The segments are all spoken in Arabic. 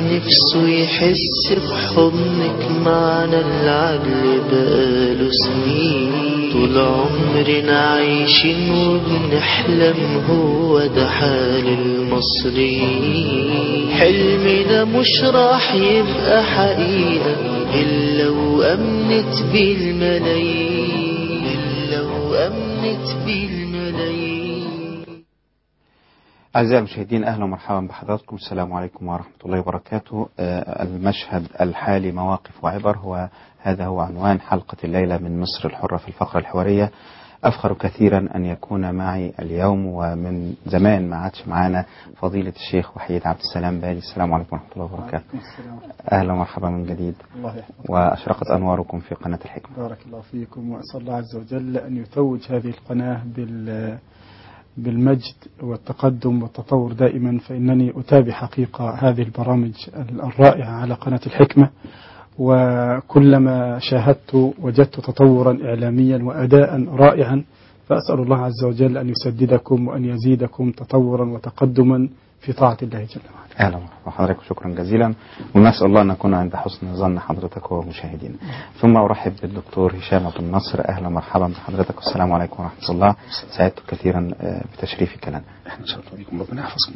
نفسه يحس بحضنك معنا العقل بقاله سنين. طول عمرنا عايشين وبنحلم، هو ده حال المصريين. حلمنا مش راح يبقى حقيقة إلا وأمنت بالملايين، إلا وأمنت بالملايين. أعزائي المشاهدين، أهلا ومرحبا بحضراتكم. السلام عليكم ورحمة الله وبركاته. المشهد الحالي مواقف وعبر، هذا هو عنوان حلقة الليلة من مصر الحرة في الفقرة الحوارية. أفخر كثيرا أن يكون معي اليوم، ومن زمان ما عادش معنا، فضيلة الشيخ وحيد عبد السلام بالي. السلام عليكم ورحمة الله وبركاته. أهلا ومرحبا من جديد. الله يحفظك. وأشرقت أنواركم في قناة الحكمة. بارك الله فيكم، وأسأل الله عز وجل أن يتوج هذه القناة بالمجد والتقدم والتطور دائما، فإنني أتابع حقيقة هذه البرامج الرائعة على قناة الحكمة، وكلما شاهدت وجدت تطورا إعلاميا وأداء رائعا، فأسأل الله عز وجل أن يسددكم وأن يزيدكم تطورا وتقدما في طاعة الله جل وعلا. أهلا وحضرتك، شكرا جزيلا، ونسأل الله أن نكون عند حسن ظن حضرتك ومشاهدينا. ثم أرحب بالدكتور هشام أبو النصر. أهلا ومرحبا بحضرتك، والسلام عليكم ورحمة الله. سعدت كثيرا بتشريفك لنا. احنا شرفنا بكم، ربنا يحفظكم.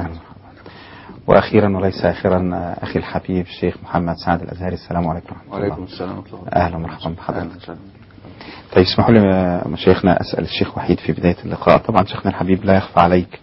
وأخيرا وليس آخرا، أخي الحبيب الشيخ محمد سعد الأزهري. السلام عليكم ورحمة الله. وعليكم السلام ورحمة الله. أهلا ومرحبا بحضرتك. طيب اسمحوا لي مشايخنا أسأل الشيخ وحيد في بداية اللقاء. طبعا شيخنا الحبيب لا يخفى عليك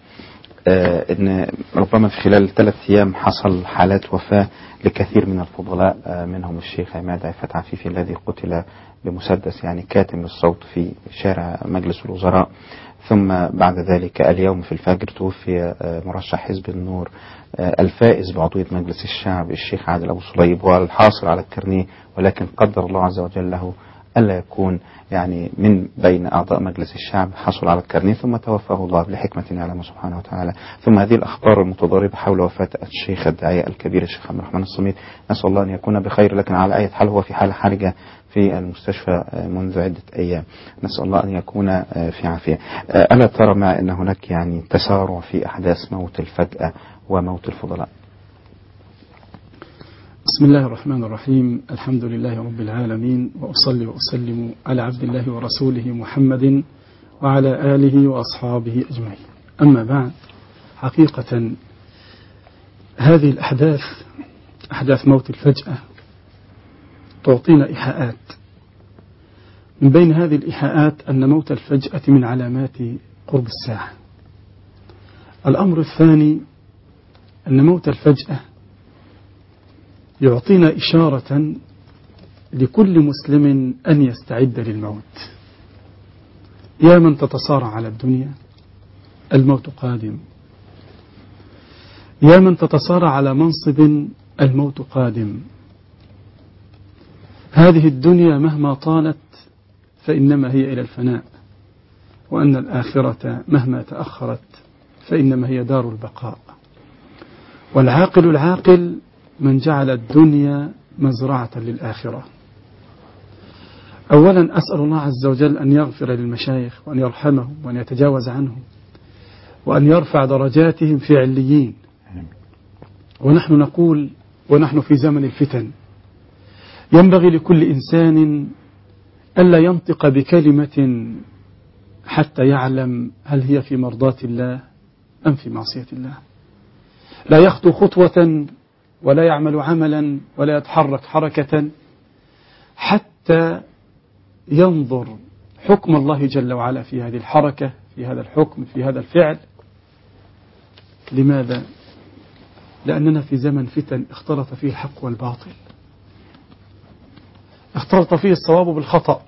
ان ربما في خلال 3 أيام حصل حالات وفاة لكثير من الفضلاء، منهم الشيخ عماد عفت عفيفي الذي قتل بمسدس كاتم للصوت في شارع مجلس الوزراء. ثم بعد ذلك اليوم في الفجر توفي مرشح حزب النور الفائز بعضوية مجلس الشعب الشيخ عادل أبو صليب، والحاصل على الكرنيه، ولكن قدر الله عز وجل له ألا يكون من بين أعضاء مجلس الشعب، حصل على الكرنيه ثم توفاه الله لحكمة يعلمها سبحانه وتعالى. ثم هذه الأخبار المتضاربة حول وفاة الشيخ الداعية الكبير الشيخ عبد الرحمن الصميت، نسأل الله أن يكون بخير، لكن على أي حال هو في حالة حرجة في المستشفى منذ عدة أيام، نسأل الله أن يكون في عافية. ألا ترى مع أن هناك تسارع في أحداث موت الفجأة وموت الفضلاء؟ بسم الله الرحمن الرحيم. الحمد لله رب العالمين، وأصلي وأسلم على عبد الله ورسوله محمد وعلى آله وأصحابه أجمعين. أما بعد، حقيقة هذه الأحداث، أحداث موت الفجأة، تعطينا إيحاءات. من بين هذه الإيحاءات أن موت الفجأة من علامات قرب الساعة. الأمر الثاني أن موت الفجأة يعطينا إشارة لكل مسلم أن يستعد للموت. يا من تتصارع على الدنيا، الموت قادم. يا من تتصارع على منصب، الموت قادم. هذه الدنيا مهما طالت فإنما هي إلى الفناء، وأن الآخرة مهما تأخرت فإنما هي دار البقاء. والعاقل العاقل من جعل الدنيا مزرعة للآخرة. أولا أسأل الله عز وجل أن يغفر للمشايخ، وأن يرحمهم، وأن يتجاوز عنهم، وأن يرفع درجاتهم في عليين. ونحن نقول ونحن في زمن الفتن، ينبغي لكل إنسان ألا ينطق بكلمة حتى يعلم هل هي في مرضاة الله أم في معصية الله. لا يخطو خطوة ولا يعمل عملا ولا يتحرك حركة حتى ينظر حكم الله جل وعلا في هذه الحركة، في هذا الحكم، في هذا الفعل. لماذا؟ لأننا في زمن فتن اختلط فيه الحق والباطل، اختلط فيه الصواب بالخطأ.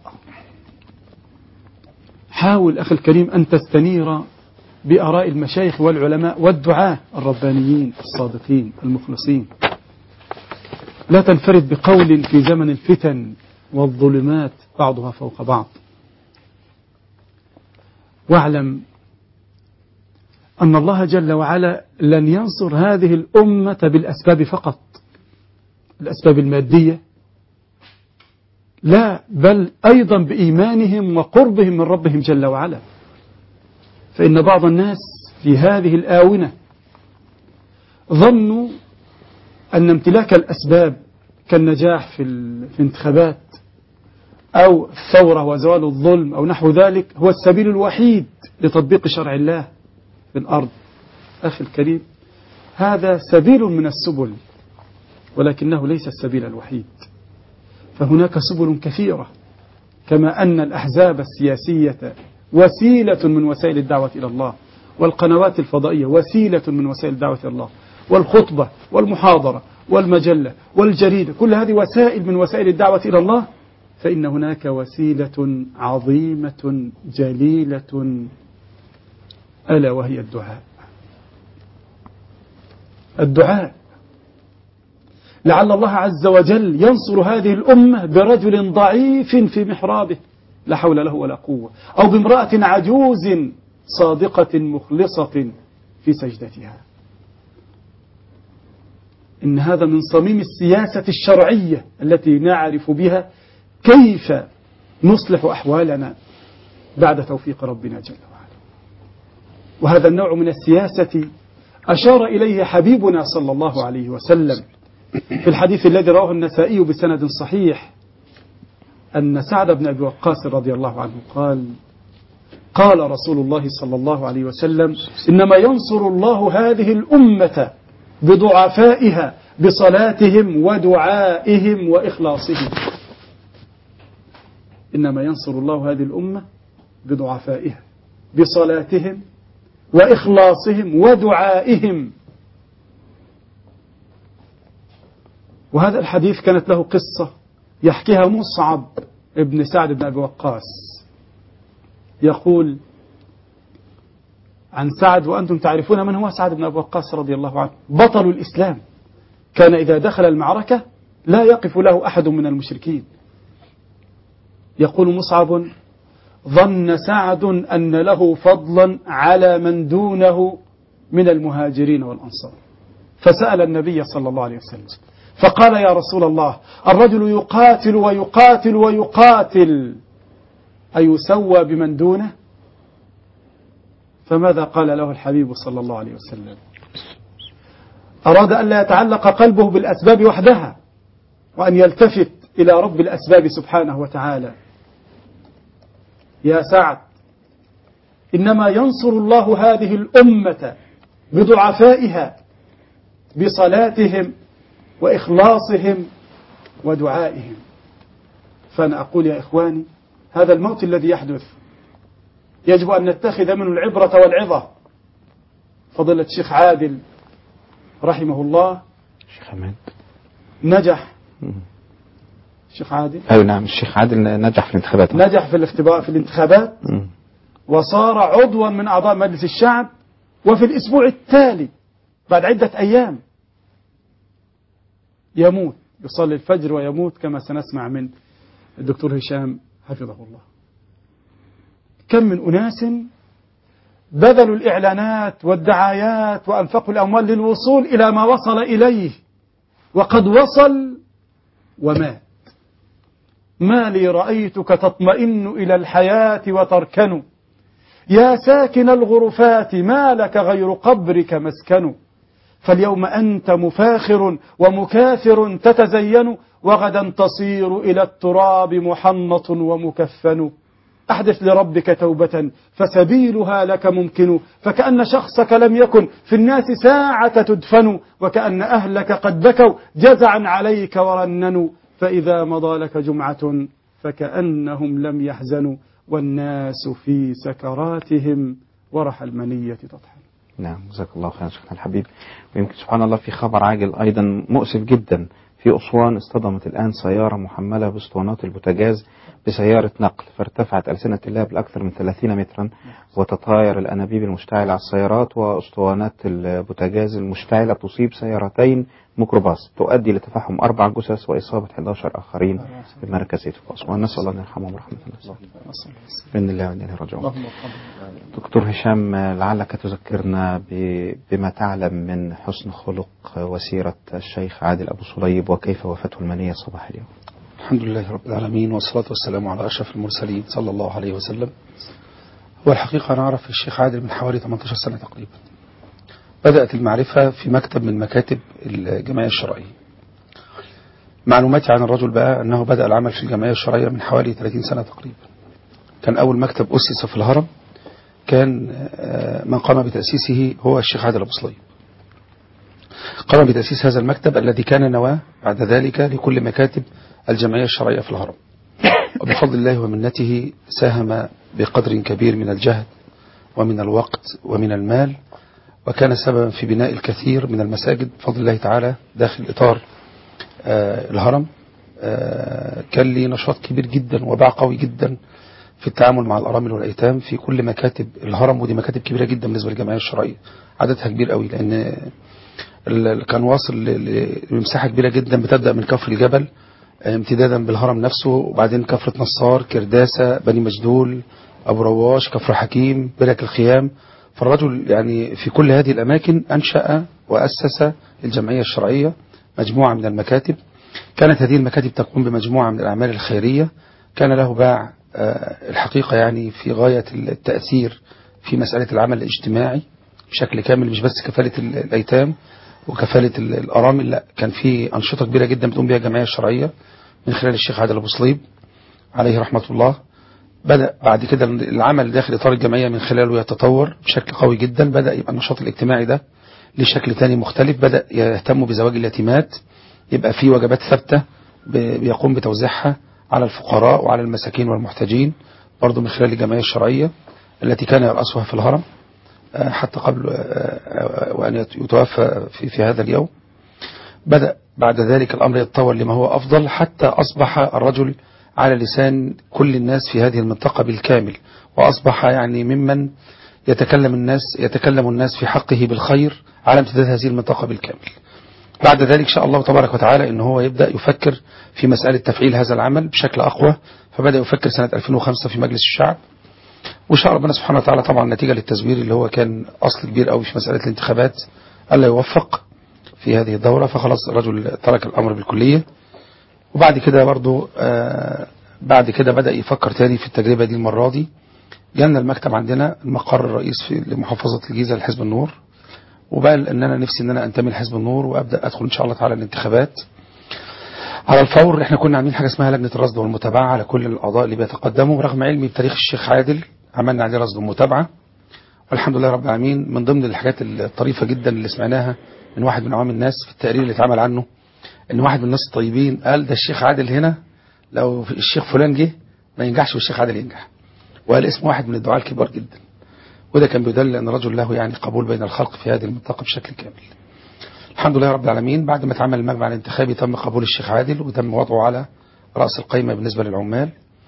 حاول أخي الكريم أن تستنير بآراء المشايخ والعلماء والدعاة الربانيين الصادقين المخلصين. لا تنفرد بقول في زمن الفتن والظلمات بعضها فوق بعض. واعلم أن الله جل وعلا لن ينصر هذه الأمة بالأسباب فقط، الأسباب المادية، لا، بل أيضا بإيمانهم وقربهم من ربهم جل وعلا. فإن بعض الناس في هذه الآونة ظنوا أن امتلاك الأسباب كالنجاح في انتخابات أو الثورة وزوال الظلم أو نحو ذلك هو السبيل الوحيد لتطبيق شرع الله في الأرض. أخي الكريم، هذا سبيل من السبل، ولكنه ليس السبيل الوحيد، فهناك سبل كثيرة، كما أن الأحزاب السياسية وسيلة من وسائل الدعوة إلى الله، والقنوات الفضائية وسيلة من وسائل الدعوة إلى الله، والخطبة والمحاضرة والمجلة والجريدة، كل هذه وسائل من وسائل الدعوة إلى الله. فإن هناك وسيلة عظيمة جليلة ألا وهي الدعاء. الدعاء لعل الله عز وجل ينصر هذه الأمة برجل ضعيف في محرابه لا حول له ولا قوة، أو بامرأة عجوز صادقة مخلصة في سجدتها. إن هذا من صميم السياسة الشرعية التي نعرف بها كيف نصلح أحوالنا بعد توفيق ربنا جل وعلا. وهذا النوع من السياسة أشار إليه حبيبنا صلى الله عليه وسلم في الحديث الذي رواه النسائي بسند صحيح، أن سعد بن أبي وقاص رضي الله عنه قال رسول الله صلى الله عليه وسلم: إنما ينصر الله هذه الأمة بضعفائها بصلاتهم ودعائهم وإخلاصهم. إنما ينصر الله هذه الأمة بضعفائها بصلاتهم وإخلاصهم ودعائهم. وهذا الحديث كانت له قصة يحكيها مصعب ابن سعد بن أبي وقاص، يقول عن سعد، وأنتم تعرفون من هو سعد بن أبي وقاص رضي الله عنه، بطل الإسلام، كان إذا دخل المعركة لا يقف له أحد من المشركين. يقول مصعب: ظن سعد أن له فضلا على من دونه من المهاجرين والأنصار، فسأل النبي صلى الله عليه وسلم فقال: يا رسول الله، الرجل يقاتل ويقاتل ويقاتل أيسوى بمن دونه؟ فماذا قال له الحبيب صلى الله عليه وسلم؟ أراد أن لا يتعلق قلبه بالأسباب وحدها، وأن يلتفت إلى رب الأسباب سبحانه وتعالى. يا سعد، إنما ينصر الله هذه الأمة بضعفائها بصلاتهم وإخلاصهم ودعائهم. فأنا أقول يا إخواني، هذا الموت الذي يحدث يجب أن نتخذ منه العبرة والعظة. فضيلة الشيخ عادل رحمه الله، الشيخ حماد نجح. الشيخ عادل، أيوة نعم، الشيخ عادل نجح في الانتخابات، نجح في الانتخابات وصار عضوا من أعضاء مجلس الشعب. وفي الأسبوع التالي بعد عدة أيام يموت، يصلي الفجر ويموت، كما سنسمع من الدكتور هشام حفظه الله. كم من أناس بذلوا الإعلانات والدعايات وأنفقوا الأموال للوصول إلى ما وصل إليه، وقد وصل ومات. ما لي رأيتك تطمئن إلى الحياة وتركن، يا ساكن الغرفات ما لك غير قبرك مسكن. فاليوم أنت مفاخر ومكاثر تتزين، وغدا تصير إلى التراب محنط ومكفن. أحدث لربك توبة فسبيلها لك ممكن، فكأن شخصك لم يكن في الناس ساعة تدفن، وكأن أهلك قد بكوا جزعا عليك ورننوا، فإذا مضى لك جمعة فكأنهم لم يحزنوا، والناس في سكراتهم ورح المنية تطحن. نعم، جزاك الله خيرا شيخنا الحبيب. ويمكن سبحان الله في خبر عاجل أيضا مؤسف جدا، في أسوان اصطدمت الآن سيارة محملة باسطوانات البوتاجاز بسيارة نقل، فارتفعت ألسنة اللهب لأكثر من 30 مترا، وتطاير الأنابيب المشتعلة على السيارات، واسطوانات البوتاجاز المشتعلة تصيب سيارتين ميكروباص، تؤدي لتفحم 4 جثث وإصابة 11 آخرين بمركز في أسوان. نسأل الله أن يرحمهم ورحمة الله. بإذن الله وإنا إليه راجعون. دكتور هشام، لعلك تذكرنا بما تعلم من حسن خلق وسيرة الشيخ عادل أبو صليب، وكيف وفاته المنية صباح اليوم. الحمد لله رب العالمين، والصلاة والسلام على أشرف المرسلين صلى الله عليه وسلم. والحقيقة أنا أعرف الشيخ عادل من حوالي 18 سنة تقريبا، بدأت المعرفة في مكتب من مكاتب الجمعية الشرعية. معلوماتي عن الرجل بقى أنه بدأ العمل في الجمعية الشرعية من حوالي 30 سنة تقريبا. كان أول مكتب أسس في الهرم، كان من قام بتأسيسه هو الشيخ عادل أبو صليب. قام بتأسيس هذا المكتب الذي كان نواة بعد ذلك لكل مكاتب الجمعية الشرعية في الهرم، وبفضل الله ومنته ساهم بقدر كبير من الجهد ومن الوقت ومن المال، وكان سببا في بناء الكثير من المساجد بفضل الله تعالى داخل إطار الهرم. كان لي نشاط كبير جدا وباع قوي جدا في التعامل مع الأرامل والأيتام في كل مكاتب الهرم، ودي مكاتب كبيرة جدا بالنسبة للجمعية الشرعية، عددها كبير قوي، لأن كان واصل لمساحة كبيرة جدا، بتبدأ من كفر الجبل امتدادا بالهرم نفسه، وبعدين كفرة نصار، كرداسة، بني مجدول، أبو رواش، كفر حكيم، برك الخيام. فالرجل يعني في كل هذه الأماكن أنشأ وأسس الجمعية الشرعية مجموعة من المكاتب. كانت هذه المكاتب تقوم بمجموعة من الأعمال الخيرية. كان له باع الحقيقة يعني في غاية التأثير في مسألة العمل الاجتماعي بشكل كامل، مش بس كفالة الأيتام وكفالة الأرامل، لا، كان في أنشطة كبيرة جدا بتقوم بها الجمعية الشرعية من خلال الشيخ عادل أبو صليب عليه رحمة الله. بدأ بعد كده العمل داخل إطار الجمعية من خلاله يتطور بشكل قوي جدا. بدأ يبقى النشاط الاجتماعي ده لشكل تاني مختلف، بدأ يهتم بزواج اليتيمات، يبقى في وجبات ثابتة بيقوم بتوزيعها على الفقراء وعلى المساكين والمحتاجين برضو من خلال الجمعية الشرعية التي كان يرأسها في الهرم حتى قبل وأن يتوفى في هذا اليوم. بدأ بعد ذلك الأمر يتطور لما هو أفضل، حتى أصبح الرجل على لسان كل الناس في هذه المنطقة بالكامل، وأصبح يعني ممن يتكلم الناس في حقه بالخير على امتداد هذه المنطقة بالكامل. بعد ذلك شاء الله تبارك وتعالى إن هو يبدأ يفكر في مسألة تفعيل هذا العمل بشكل أقوى، فبدأ يفكر سنة 2005 في مجلس الشعب، وشاء ربنا سبحانه وتعالى طبعا نتيجة للتزوير اللي هو كان أصل كبير قوي في مسألة الانتخابات ألا يوفق في هذه الدورة، فخلاص الرجل ترك الأمر بالكلية. وبعد كده برضو بعد كده بدأ يفكر تاني في التجربة دي. المرة دي جالنا المكتب عندنا المقر الرئيس في لمحافظة الجيزة لحزب النور، وبقى ان انا نفسي ان انا انتمي لحزب النور وابدا ادخل ان شاء الله تعالى الانتخابات على الفور. احنا كنا عاملين حاجه اسمها لجنه الرصد والمتابعه على كل الاعضاء اللي بيتقدموا، رغم علمي بتاريخ الشيخ عادل عملنا عليه رصد ومتابعه، والحمد لله رب العالمين. من ضمن الحاجات الطريفه جدا اللي سمعناها من واحد من عوام الناس في التقرير اللي اتعمل عنه، ان واحد من الناس الطيبين قال ده الشيخ عادل هنا لو الشيخ فلان جه ما ينجحش والشيخ عادل ينجح، وقال اسم واحد من الدعاة الكبار جدا، وده كان بيدل ان الرجل له يعني قبول بين الخلق في هذه المنطقة بشكل كامل. الحمد لله رب العالمين. بعد ما اتعمل المجمع الانتخابي تم قبول الشيخ عادل وتم وضعه على رأس القائمة بالنسبة للعمال.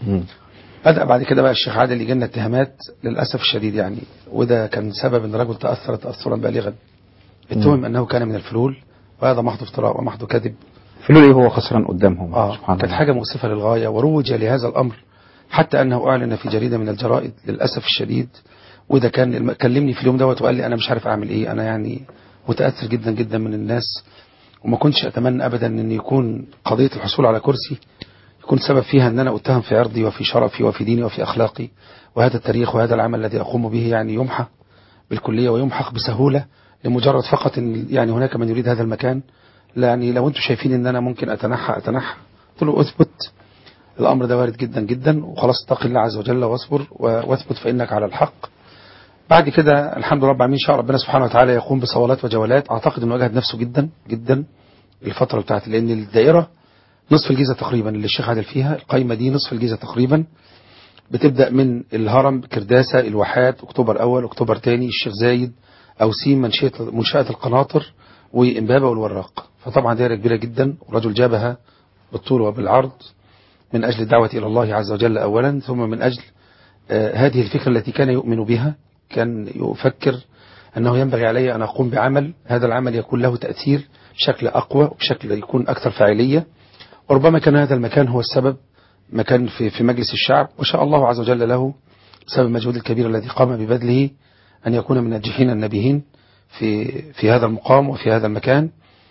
بدأ بعد كده بقى الشيخ عادل يجي لنا اتهامات للأسف الشديد يعني، وده كان سبب ان الرجل تأثر تأثرا بالغا. اتهم انه كان من الفلول، وهذا محض افتراء ومحض كذب. فلول ايه هو خسران قدامهم؟ كانت حاجة مؤسفة للغاية، وروج لهذا الأمر حتى أنه أعلن في جريدة من الجرائد للأسف الشديد. وده كان كلمني في اليوم دوت وقال لي أنا مش عارف أعمل إيه، أنا يعني متأثر جدا جدا من الناس، وما كنتش أتمنى أبدا أن يكون قضية الحصول على كرسي يكون سبب فيها أن أنا أتهم في عرضي وفي شرفي وفي ديني وفي أخلاقي، وهذا التاريخ وهذا العمل الذي أقوم به يعني يمحى بالكلية ويمحق بسهولة لمجرد فقط إن يعني هناك من يريد هذا المكان. يعني لو أنتم شايفين أن أنا ممكن أتنحى قلت له أثبت، الأمر ده وارد جدا جدا، وخلاص اتق الله عز وجل واصبر واثبت فإنك على الحق. بعد كده الحمد لله رب العالمين شاء ربنا سبحانه وتعالى يقوم بصولات وجولات. أعتقد أنه أجهد نفسه جدا جدا الفترة بتاعت، لأن الدائرة نصف الجيزة تقريبا اللي الشيخ عادل فيها، القايمة دي نصف الجيزة تقريبا، بتبدأ من الهرم، كرداسة، الواحات، أكتوبر أول، أكتوبر تاني، الشيخ زايد، أوسيم، منشأة القناطر، وإمبابة والوراق. فطبعا دائرة كبيرة جدا، ورجل جابها بالطول وبالعرض من أجل الدعوة إلى الله عز وجل أولا، ثم من أجل هذه الفكرة التي كان يؤمن بها. كان يفكر أنه ينبغي علي أن أقوم بعمل، هذا العمل يكون له تأثير بشكل أقوى وبشكل يكون أكثر فاعلية، وربما كان هذا المكان هو السبب، مكان في مجلس الشعب، وشاء الله عز وجل له بسبب المجهود الكبير الذي قام ببذله أن يكون من الناجحين النبيهين في هذا المقام وفي هذا المكان.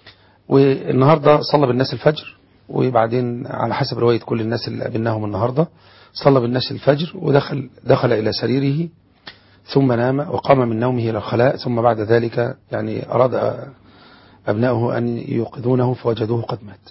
والنهاردة صلى بالناس الفجر، وبعدين على حسب رواية كل الناس اللي قابلناهم النهاردة صلى بالناس الفجر ودخل إلى سريره، ثم نام وقام من نومه إلى الخلاء، ثم بعد ذلك يعني أراد أبنائه أن يوقظونه فوجدوه قد مات.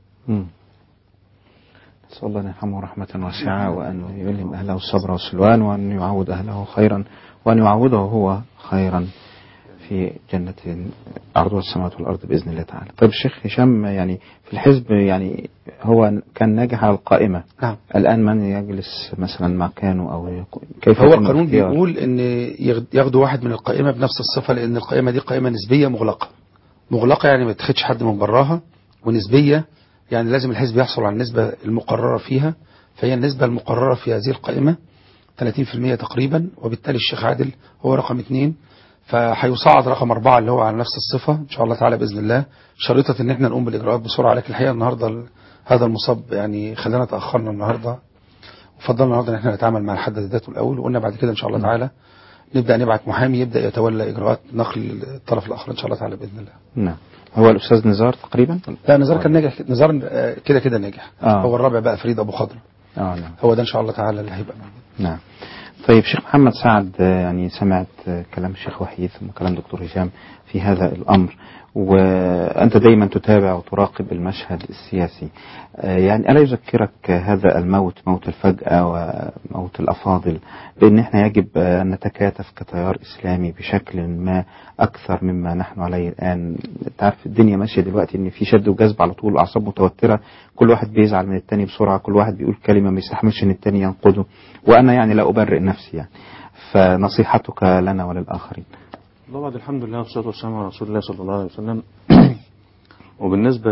نسأل الله أن يرحمه رحمة واسعة، وأن يلهم أهله الصبر والسلوان، وأن يعود أهله خيرا، وأن يعوضه هو خيرا في جنة عرضها السماوات والأرض بإذن الله تعالى. طيب الشيخ هشام، يعني في الحزب يعني هو كان ناجح على القائمة. نعم. الآن من يجلس مثلا مكانه أو كيف؟ هو القانون بيقول أن ياخدوا واحد من القائمة بنفس الصفة، لأن القائمة دي قائمة نسبية مغلقة يعني ما تاخدش حد من براها، ونسبية يعني لازم الحزب يحصل على النسبة المقررة فيها، فهي النسبة المقررة في هذه القائمة 30% تقريبا، وبالتالي الشيخ عادل هو رقم 2، فهيصعد رقم 4 اللي هو على نفس الصفة إن شاء الله تعالى بإذن الله، شريطة إن احنا نقوم بالإجراءات بسرعة. لكن الحقيقة النهاردة هذا المصاب يعني خلانا تأخرنا النهاردة، وفضلنا النهاردة إن احنا نتعامل مع الحد ذاته الأول، وقلنا بعد كده إن شاء الله تعالى نبدأ نبعت محامي يبدأ يتولى إجراءات نقل الطرف الآخر إن شاء الله تعالى بإذن الله. نعم. هو الأستاذ نزار تقريبا؟ لا، نزار كان ناجح، نزار كده ناجح. هو الرابع بقى فريد أبو خضر. نعم. هو ده إن شاء الله تعالى اللي هيبقى موجود. نعم. طيب شيخ محمد سعد، يعني سمعت كلام الشيخ وحيد ثم كلام دكتور هشام في هذا الأمر، وأنت دايما تتابع وتراقب المشهد السياسي، يعني ألا يذكرك هذا الموت، موت الفجأة وموت الأفاضل، بأن احنا يجب أن نتكاتف كتيار إسلامي بشكل ما أكثر مما نحن عليه الآن؟ تعرف الدنيا ماشية دلوقتي أن في شد وجذب على طول، أعصاب متوترة، كل واحد بيزعل من التاني بسرعة، كل واحد بيقول كلمة ما يستحملش أن التاني ينقده، وأنا يعني لا أبرئ نفسي يعني، فنصيحتك لنا وللآخرين. الله بعد الحمد لله والصلاة والسلام على رسول الله صلى الله عليه وسلم. وبالنسبة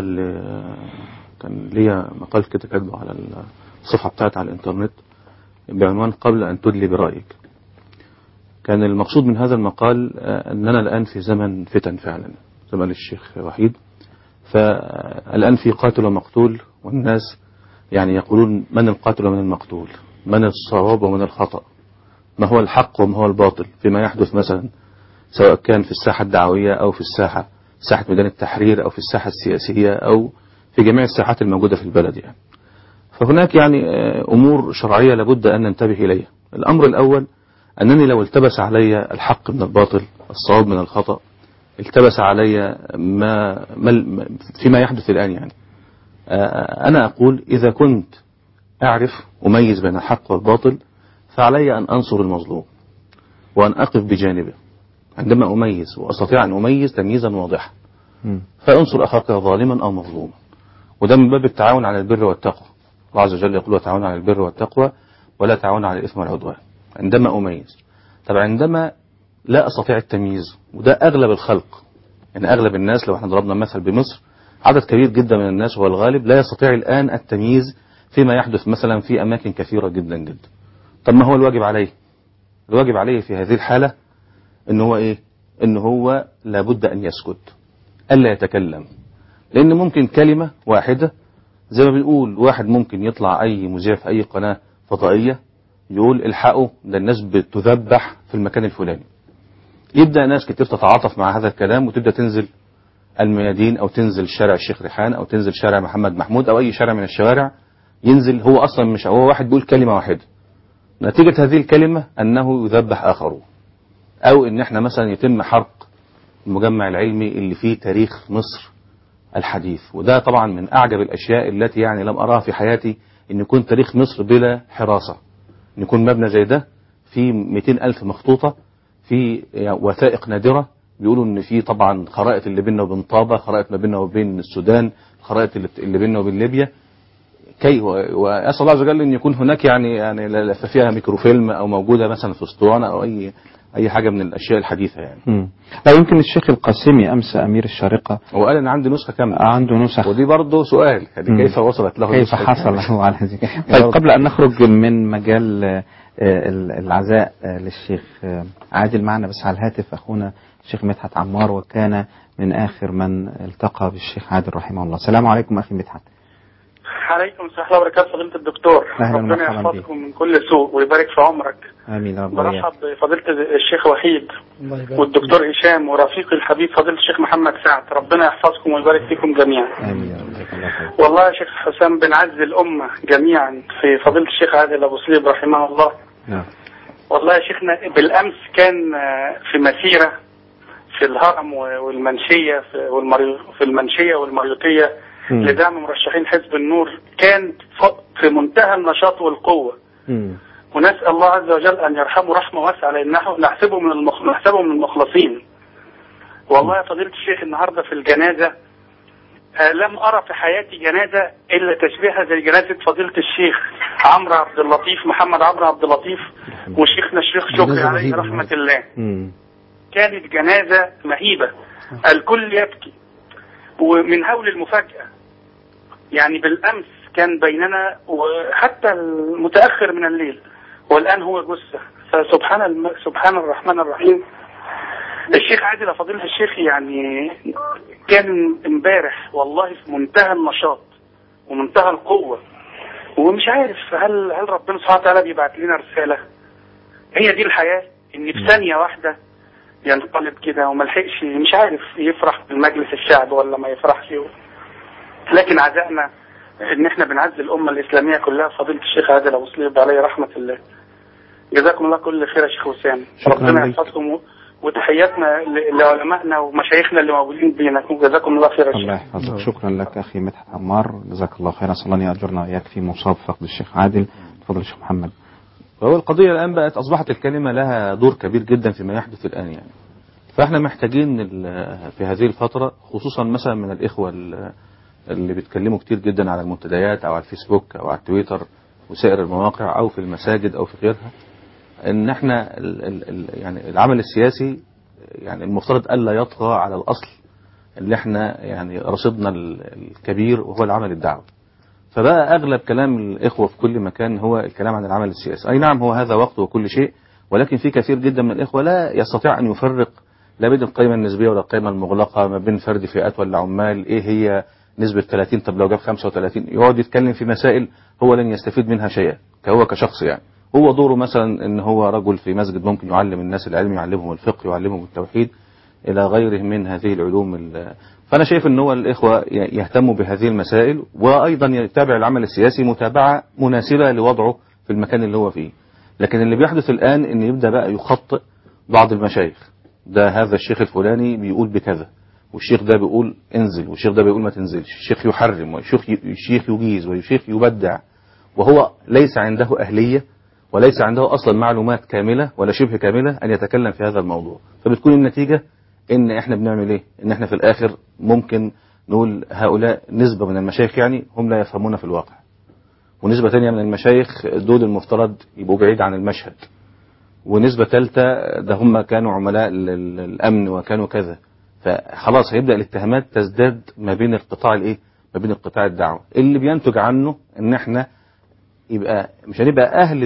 كان ليا مقال كده كاتبه على الصفحة بتاعتي على الانترنت بعنوان قبل أن تدلي برأيك. كان المقصود من هذا المقال أننا الآن في زمن فتن فعلا، زمن الشيخ وحيد، فالآن في قاتل ومقتول، والناس يعني يقولون من القاتل ومن المقتول، من الصواب ومن الخطأ، ما هو الحق وما هو الباطل فيما يحدث مثلا، سواء كان في الساحة الدعوية أو في ساحة ميدان التحرير أو في الساحة السياسية أو في جميع الساحات الموجودة في البلد يعني. فهناك يعني أمور شرعية لابد أن ننتبه إليها. الأمر الأول أنني لو التبس علي الحق من الباطل، الصواب من الخطأ، التبس علي فيما يحدث الآن يعني، أنا أقول إذا كنت أعرف أميز بين الحق والباطل فعلي أن أنصر المظلوم وأن أقف بجانبه عندما أميز، وأستطيع أن أميز تمييزا واضحا، فأنصر أخاك ظالما أو مظلوما، وده من باب التعاون على البر والتقوى. الله عز وجل يقول وتعاون على البر والتقوى ولا تعاون على الإثم والعدوان. عندما أميز. طبعا عندما لا أستطيع التمييز، وده أغلب الخلق، يعني أغلب الناس، لو احنا ضربنا مثل بمصر، عدد كبير جدا من الناس هو الغالب لا يستطيع الآن التمييز فيما يحدث مثلا في أماكن كثيرة جدا جدا. طب ما هو الواجب عليه؟ الواجب عليه في هذه الحالة إن هو إيه؟ إن هو لابد أن يسكت، ألا يتكلم، لأن ممكن كلمة واحدة زي ما بنقول، واحد ممكن يطلع أي مذيع في أي قناة فضائية يقول الحقوا ده الناس بتذبح في المكان الفلاني، يبدأ ناس كتير تتعاطف مع هذا الكلام وتبدأ تنزل الميادين أو تنزل شارع الشيخ ريحان أو تنزل شارع محمد محمود أو أي شارع من الشوارع، ينزل هو أصلا مش هو واحد بيقول كلمة واحدة، نتيجة هذه الكلمة أنه يذبح آخرون، أو إن إحنا مثلا يتم حرق المجمع العلمي اللي فيه تاريخ مصر الحديث. وده طبعا من أعجب الأشياء التي يعني لم أراها في حياتي، إن يكون تاريخ مصر بلا حراسة، إن يكون مبنى زي ده في 200,000 مخطوطة، في وثائق نادرة، بيقولوا إن في طبعا خرائط اللي بيننا وبين طابة، خرائط ما بيننا وبين السودان، خرائط اللي بيننا وبين ليبيا، وأسأل الله عز وجل أن يكون هناك يعني فيها ميكروفيلم أو موجودة مثلا في اسطوانة أو أي حاجة من الأشياء الحديثة يعني. لا يمكن الشيخ القاسمي أمس أمير الشارقة وقال أن عنده نسخة كاملة. عنده نسخ، ودي برضه سؤال يعني كيف وصلت له، كيف حصل له على هذه. طيب قبل أن نخرج من مجال العزاء للشيخ عادل، معنا بس على الهاتف أخونا الشيخ مدحت عمار، وكان من آخر من التقى بالشيخ عادل رحمه الله. السلام عليكم أخي مدحت. عليكم السلام ورحمة الله وبركاته. فضيلة الدكتور، ربنا يحفظكم من كل سوء ويبارك في عمرك. آمين يا رب. برحب بفضيلة الشيخ وحيد والدكتور هشام ورفيقي الحبيب فضيلة الشيخ محمد سعد، ربنا يحفظكم ويبارك فيكم جميعا. آمين يا رب. والله يا شيخ حسام بنعزي الأمة جميعا في فضيلة الشيخ عادل أبو سليب رحمه الله. والله يا شيخنا بالأمس كان في مسيرة في الهرم والمنشية في المنشية والمريوطية لدعم مرشحين حزب النور، كان في منتهى النشاط والقوة. ونسأل الله عز وجل أن يرحمه رحمة واسعة، لأنه نحسبه من المخلصين. والله يا فضيلة الشيخ النهاردة في الجنازة لم أرى في حياتي جنازة إلا تشبيهها زي جنازة فضيلة الشيخ عمرو عبد اللطيف، محمد عمرو عبد اللطيف، وشيخنا الشيخ شكري عليه رحمة الله. كانت جنازة مهيبة، الكل يبكي ومن هول المفاجأة. يعني بالأمس كان بيننا وحتى المتأخر من الليل، والآن هو جثة. سبحان الرحمن الرحيم. الشيخ عادل يا فضيلة الشيخ يعني كان امبارح والله في منتهى النشاط ومنتهى القوة، ومش عارف هل ربنا سبحانه وتعالى بيبعت لنا رسالة؟ هي دي الحياة، ان في ثانية واحدة ينقلب كده وملحقش، مش عارف يفرح بالمجلس الشعب ولا ما يفرحش. لكن عزائنا ان احنا بنعزي الامة الاسلامية كلها. فضيلة الشيخ عادل ابو صليب عليه رحمة الله، جزاكم الله كل خير يا شيخ وسام، ربنا يحفظكم، وتحياتنا لعلمائنا ومشايخنا اللي موجودين بينكم، جزاكم الله خير يا شيخ. الله يحفظك. شكرا لك اخي مدحت عمار، جزاك الله خيرا. صلى الله يأجرنا واياك في مصاب فقد الشيخ عادل. تفضل الشيخ محمد. فهو القضية الآن بقت أصبحت الكلمة لها دور كبير جدا فيما يحدث الآن يعني. فإحنا محتاجين في هذه الفترة خصوصا مثلا من الإخوة اللي بيتكلموا كتير جدا على المنتديات أو على الفيسبوك أو على التويتر وسائر المواقع أو في المساجد أو في غيرها، إن إحنا يعني العمل السياسي يعني المفترض ألا يطغى على الأصل اللي إحنا يعني رصدنا الكبير وهو العمل الدعوي. فبقى أغلب كلام الإخوة في كل مكان هو الكلام عن العمل السياسي. أي نعم هو هذا وقت وكل شيء، ولكن في كثير جدا من الإخوة لا يستطيع أن يفرق لا بين القيمة النسبية ولا القيمة المغلقة، ما بين فرد فئات ولا عمال، إيه هي نسبة 30 طب لو جاب 35، يقعد يتكلم في مسائل هو لن يستفيد منها شيئا هو كشخص. يعني هو دوره مثلا ان هو رجل في مسجد ممكن يعلم الناس العلم، يعلمهم الفقه، يعلمهم التوحيد الى غيره من هذه العلوم. فانا شايف ان هو الاخوة يهتموا بهذه المسائل، وايضا يتابع العمل السياسي متابعة مناسبة لوضعه في المكان اللي هو فيه. لكن اللي بيحدث الان ان يبدأ بقى يخطئ بعض المشايخ، ده هذا الشيخ الفلاني بيقول بكذا، والشيخ ده بيقول انزل، والشيخ ده بيقول ما تنزلش، الشيخ يحرم، والشيخ يجيز، والشيخ يبدع، وهو ليس عنده أهلية وليس عنده أصلا معلومات كاملة ولا شبه كاملة أن يتكلم في هذا الموضوع. فبتكون النتيجة إن إحنا بنعمل إيه؟ إن إحنا في الآخر ممكن نقول هؤلاء نسبة من المشايخ يعني هم لا يفهمون في الواقع، ونسبة تانية من المشايخ دول المفترض يبقوا بعيد عن المشهد، ونسبة ثالثة ده هم كانوا عملاء الأمن وكانوا كذا. فخلاص هيبدأ الاتهامات تزداد ما بين القطاع الإيه؟ ما بين القطاع الدعوة، اللي بينتج عنه إن إحنا يبقى مش هنبقى أهل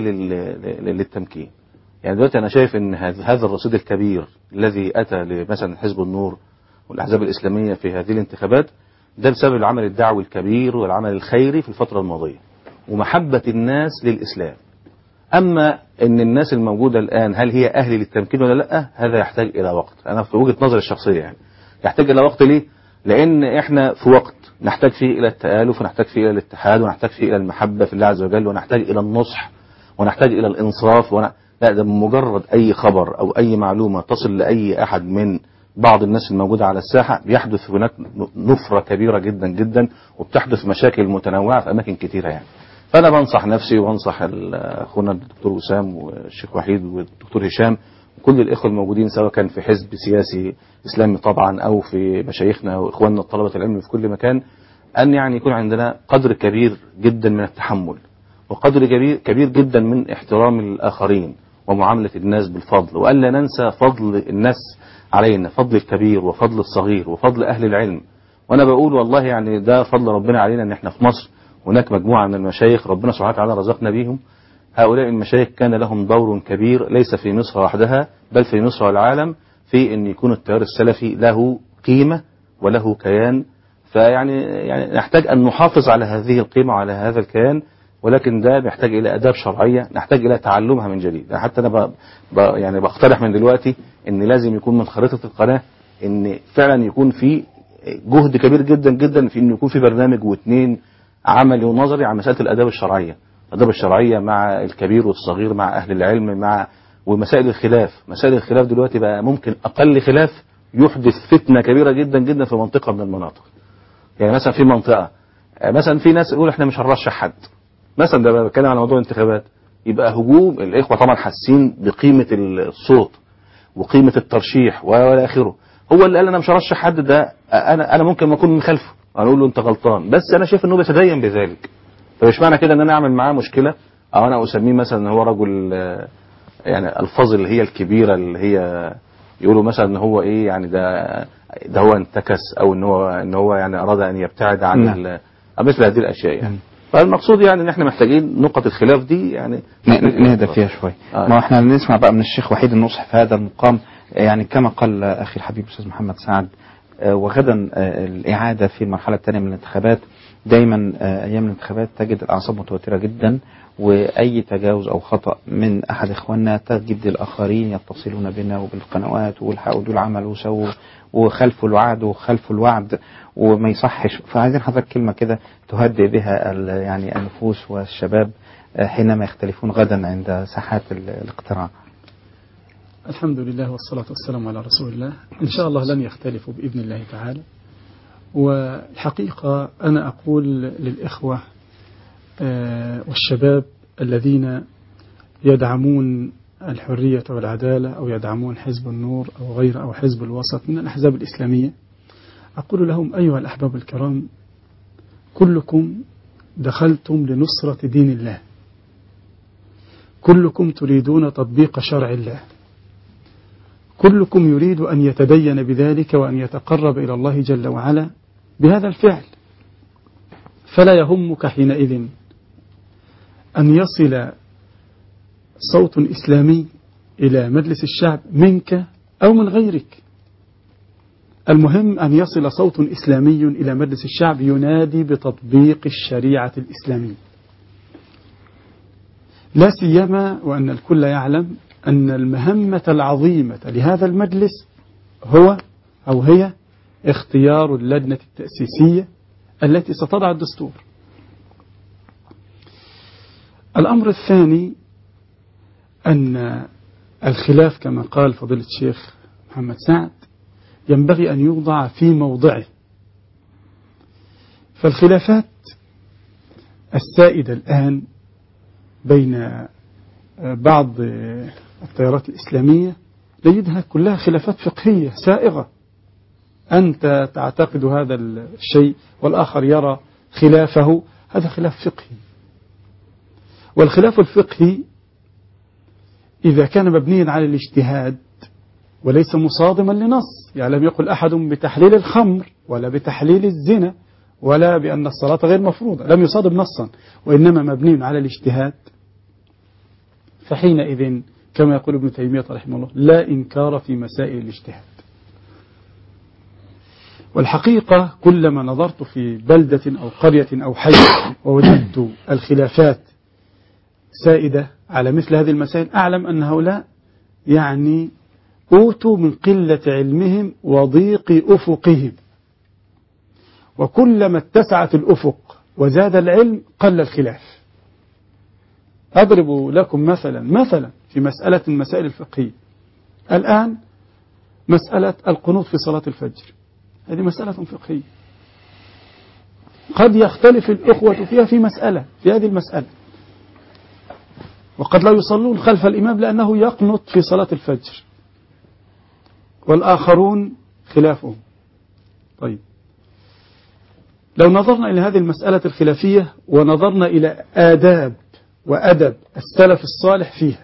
للتمكين. يعني دلوقتي أنا شايف إن هذا الرصيد الكبير الذي أتى مثلا حزب النور والأحزاب الإسلامية في هذه الانتخابات ده بسبب العمل الدعوي الكبير والعمل الخيري في الفترة الماضية ومحبة الناس للإسلام. أما إن الناس الموجودة الآن هل هي أهل للتمكين ولا لا، هذا يحتاج إلى وقت. أنا في وجهة نظري الشخصية يعني يحتاج إلى وقت. ليه؟ لأن إحنا في وقت نحتاج فيه إلى التآلف، ونحتاج فيه إلى الاتحاد، ونحتاج فيه إلى المحبة في الله عز وجل، ونحتاج إلى النصح، ونحتاج إلى الإنصاف. لا ده مجرد أي خبر أو أي معلومة تصل لأي أحد من بعض الناس الموجودة على الساحة بيحدث هناك نفرة كبيرة جدا جدا، وبتحدث مشاكل متنوعة في أماكن كثيرة يعني. فأنا بنصح نفسي وبنصح أخونا الدكتور وسام والشيخ وحيد والدكتور هشام وكل الإخوة الموجودين سواء كان في حزب سياسي إسلامي طبعا أو في مشايخنا وإخواننا الطلبة العلم في كل مكان، أن يعني يكون عندنا قدر كبير جدا من التحمل، وقدر كبير جدا من احترام الآخرين ومعاملة الناس بالفضل، وألا ننسى فضل الناس علينا، فضل الكبير وفضل الصغير وفضل أهل العلم. وأنا بقول والله يعني ده فضل ربنا علينا أن احنا في مصر هناك مجموعة من المشايخ ربنا سبحانه وتعالى رزقنا بيهم. هؤلاء المشايخ كان لهم دور كبير ليس في مصر وحدها بل في مصر والعالم في أن يكون التيار السلفي له قيمة وله كيان. يعني نحتاج أن نحافظ على هذه القيمة وعلى هذا الكيان، ولكن ده بيحتاج إلى أداب شرعية نحتاج إلى تعلمها من جديد. حتى أنا يعني بقترح من دلوقتي أن لازم يكون من خريطة القناة أن فعلا يكون في جهد كبير جدا جدا في أن يكون في برنامج واثنين عملي ونظري عن مسألة الأداب الشرعية، الأداب الشرعية مع الكبير والصغير، مع أهل العلم، مع ومسائل الخلاف دلوقتي بقى ممكن أقل خلاف يحدث فتنة كبيرة جدا جدا في منطقة من المناطق. يعني مثلا في منطقة مثلا في ناس يقول احنا مش هنرشح حد مثلا، ده بتكلم على موضوع الانتخابات، يبقى هجوم الإخوة طبعا حاسين بقيمة الصوت وقيمة الترشيح ولا آخره. هو اللي قال أنا مش هرشح حد، ده أنا ممكن ما أكون من خلفه أقول له أنت غلطان، بس أنا شايف إنه بيتدين بذلك. فمش معنى كده إن أنا أعمل معاه مشكلة أو أنا أسميه مثلا إن هو رجل يعني الفاظ اللي هي الكبيرة اللي هي يقولوا مثلا إن هو إيه يعني ده هو انتكس أو إن هو يعني أراد أن يبتعد عن مثل هذه الأشياء يعني. فالمقصود يعني ان احنا محتاجين نقط الخلاف دي يعني نهدى فيها شوي. ما احنا نسمع بقى من الشيخ وحيد النصح في هذا المقام، يعني كما قال اخي الحبيب الاستاذ محمد سعد، وغدا الاعاده في المرحله الثانيه من الانتخابات. دايما ايام الانتخابات تجد الاعصاب متوتره جدا، واي تجاوز او خطا من احد اخواننا تجد الاخرين يتصلون بنا وبالقنوات والحقوا دول عملوا وسووا وخلفوا الوعد وخلفوا الوعد وما يصحش. فعايزين حضرتك كلمه كده تهدئ بها يعني النفوس والشباب حينما يختلفون غدا عند ساحات الاقتراع. الحمد لله والصلاة والسلام على رسول الله. إن شاء الله لن يختلفوا بإذن الله تعالى. والحقيقة أنا أقول للإخوة والشباب الذين يدعمون الحرية والعدالة أو يدعمون حزب النور أو غيره أو حزب الوسط من الأحزاب الإسلامية، أقول لهم أيها الأحباب الكرام، كلكم دخلتم لنصرة دين الله، كلكم تريدون تطبيق شرع الله، كلكم يريد أن يتدين بذلك وأن يتقرب إلى الله جل وعلا بهذا الفعل. فلا يهمك حينئذ أن يصل صوت إسلامي إلى مجلس الشعب منك أو من غيرك. المهم أن يصل صوت إسلامي إلى مجلس الشعب ينادي بتطبيق الشريعة الإسلامية، لا سيما وأن الكل يعلم أن المهمة العظيمة لهذا المجلس هي اختيار اللجنة التأسيسية التي ستضع الدستور. الأمر الثاني أن الخلاف كما قال فضيلة الشيخ محمد سعد ينبغي أن يوضع في موضعه. فالخلافات السائدة الآن بين بعض التيارات الإسلامية نجدها كلها خلافات فقهية سائغة. أنت تعتقد هذا الشيء والآخر يرى خلافه، هذا خلاف فقهي. والخلاف الفقهي إذا كان مبنيا على الاجتهاد وليس مصادما لنص، يعني لم يقل أحد بتحليل الخمر ولا بتحليل الزنا ولا بأن الصلاة غير مفروضة، لم يصادم نصا، وإنما مبني على الاجتهاد، فحينئذ كما يقول ابن تيمية رحمه الله لا إنكار في مسائل الاجتهاد. والحقيقة كلما نظرت في بلدة أو قرية أو حي ووجدت الخلافات سائدة على مثل هذه المسائل، أعلم أن هؤلاء يعني أوتوا من قلة علمهم وضيق أفقهم، وكلما اتسعت الأفق وزاد العلم قل الخلاف. أضرب لكم مثلا في مسألة المسائل الفقهية الآن، مسألة القنوت في صلاة الفجر، هذه مسألة فقهية قد يختلف الإخوة فيها في هذه المسألة، وقد لا يصلون خلف الإمام لأنه يقنط في صلاة الفجر والآخرون خلافهم. طيب، لو نظرنا إلى هذه المسألة الخلافية ونظرنا إلى آداب وأدب السلف الصالح فيها،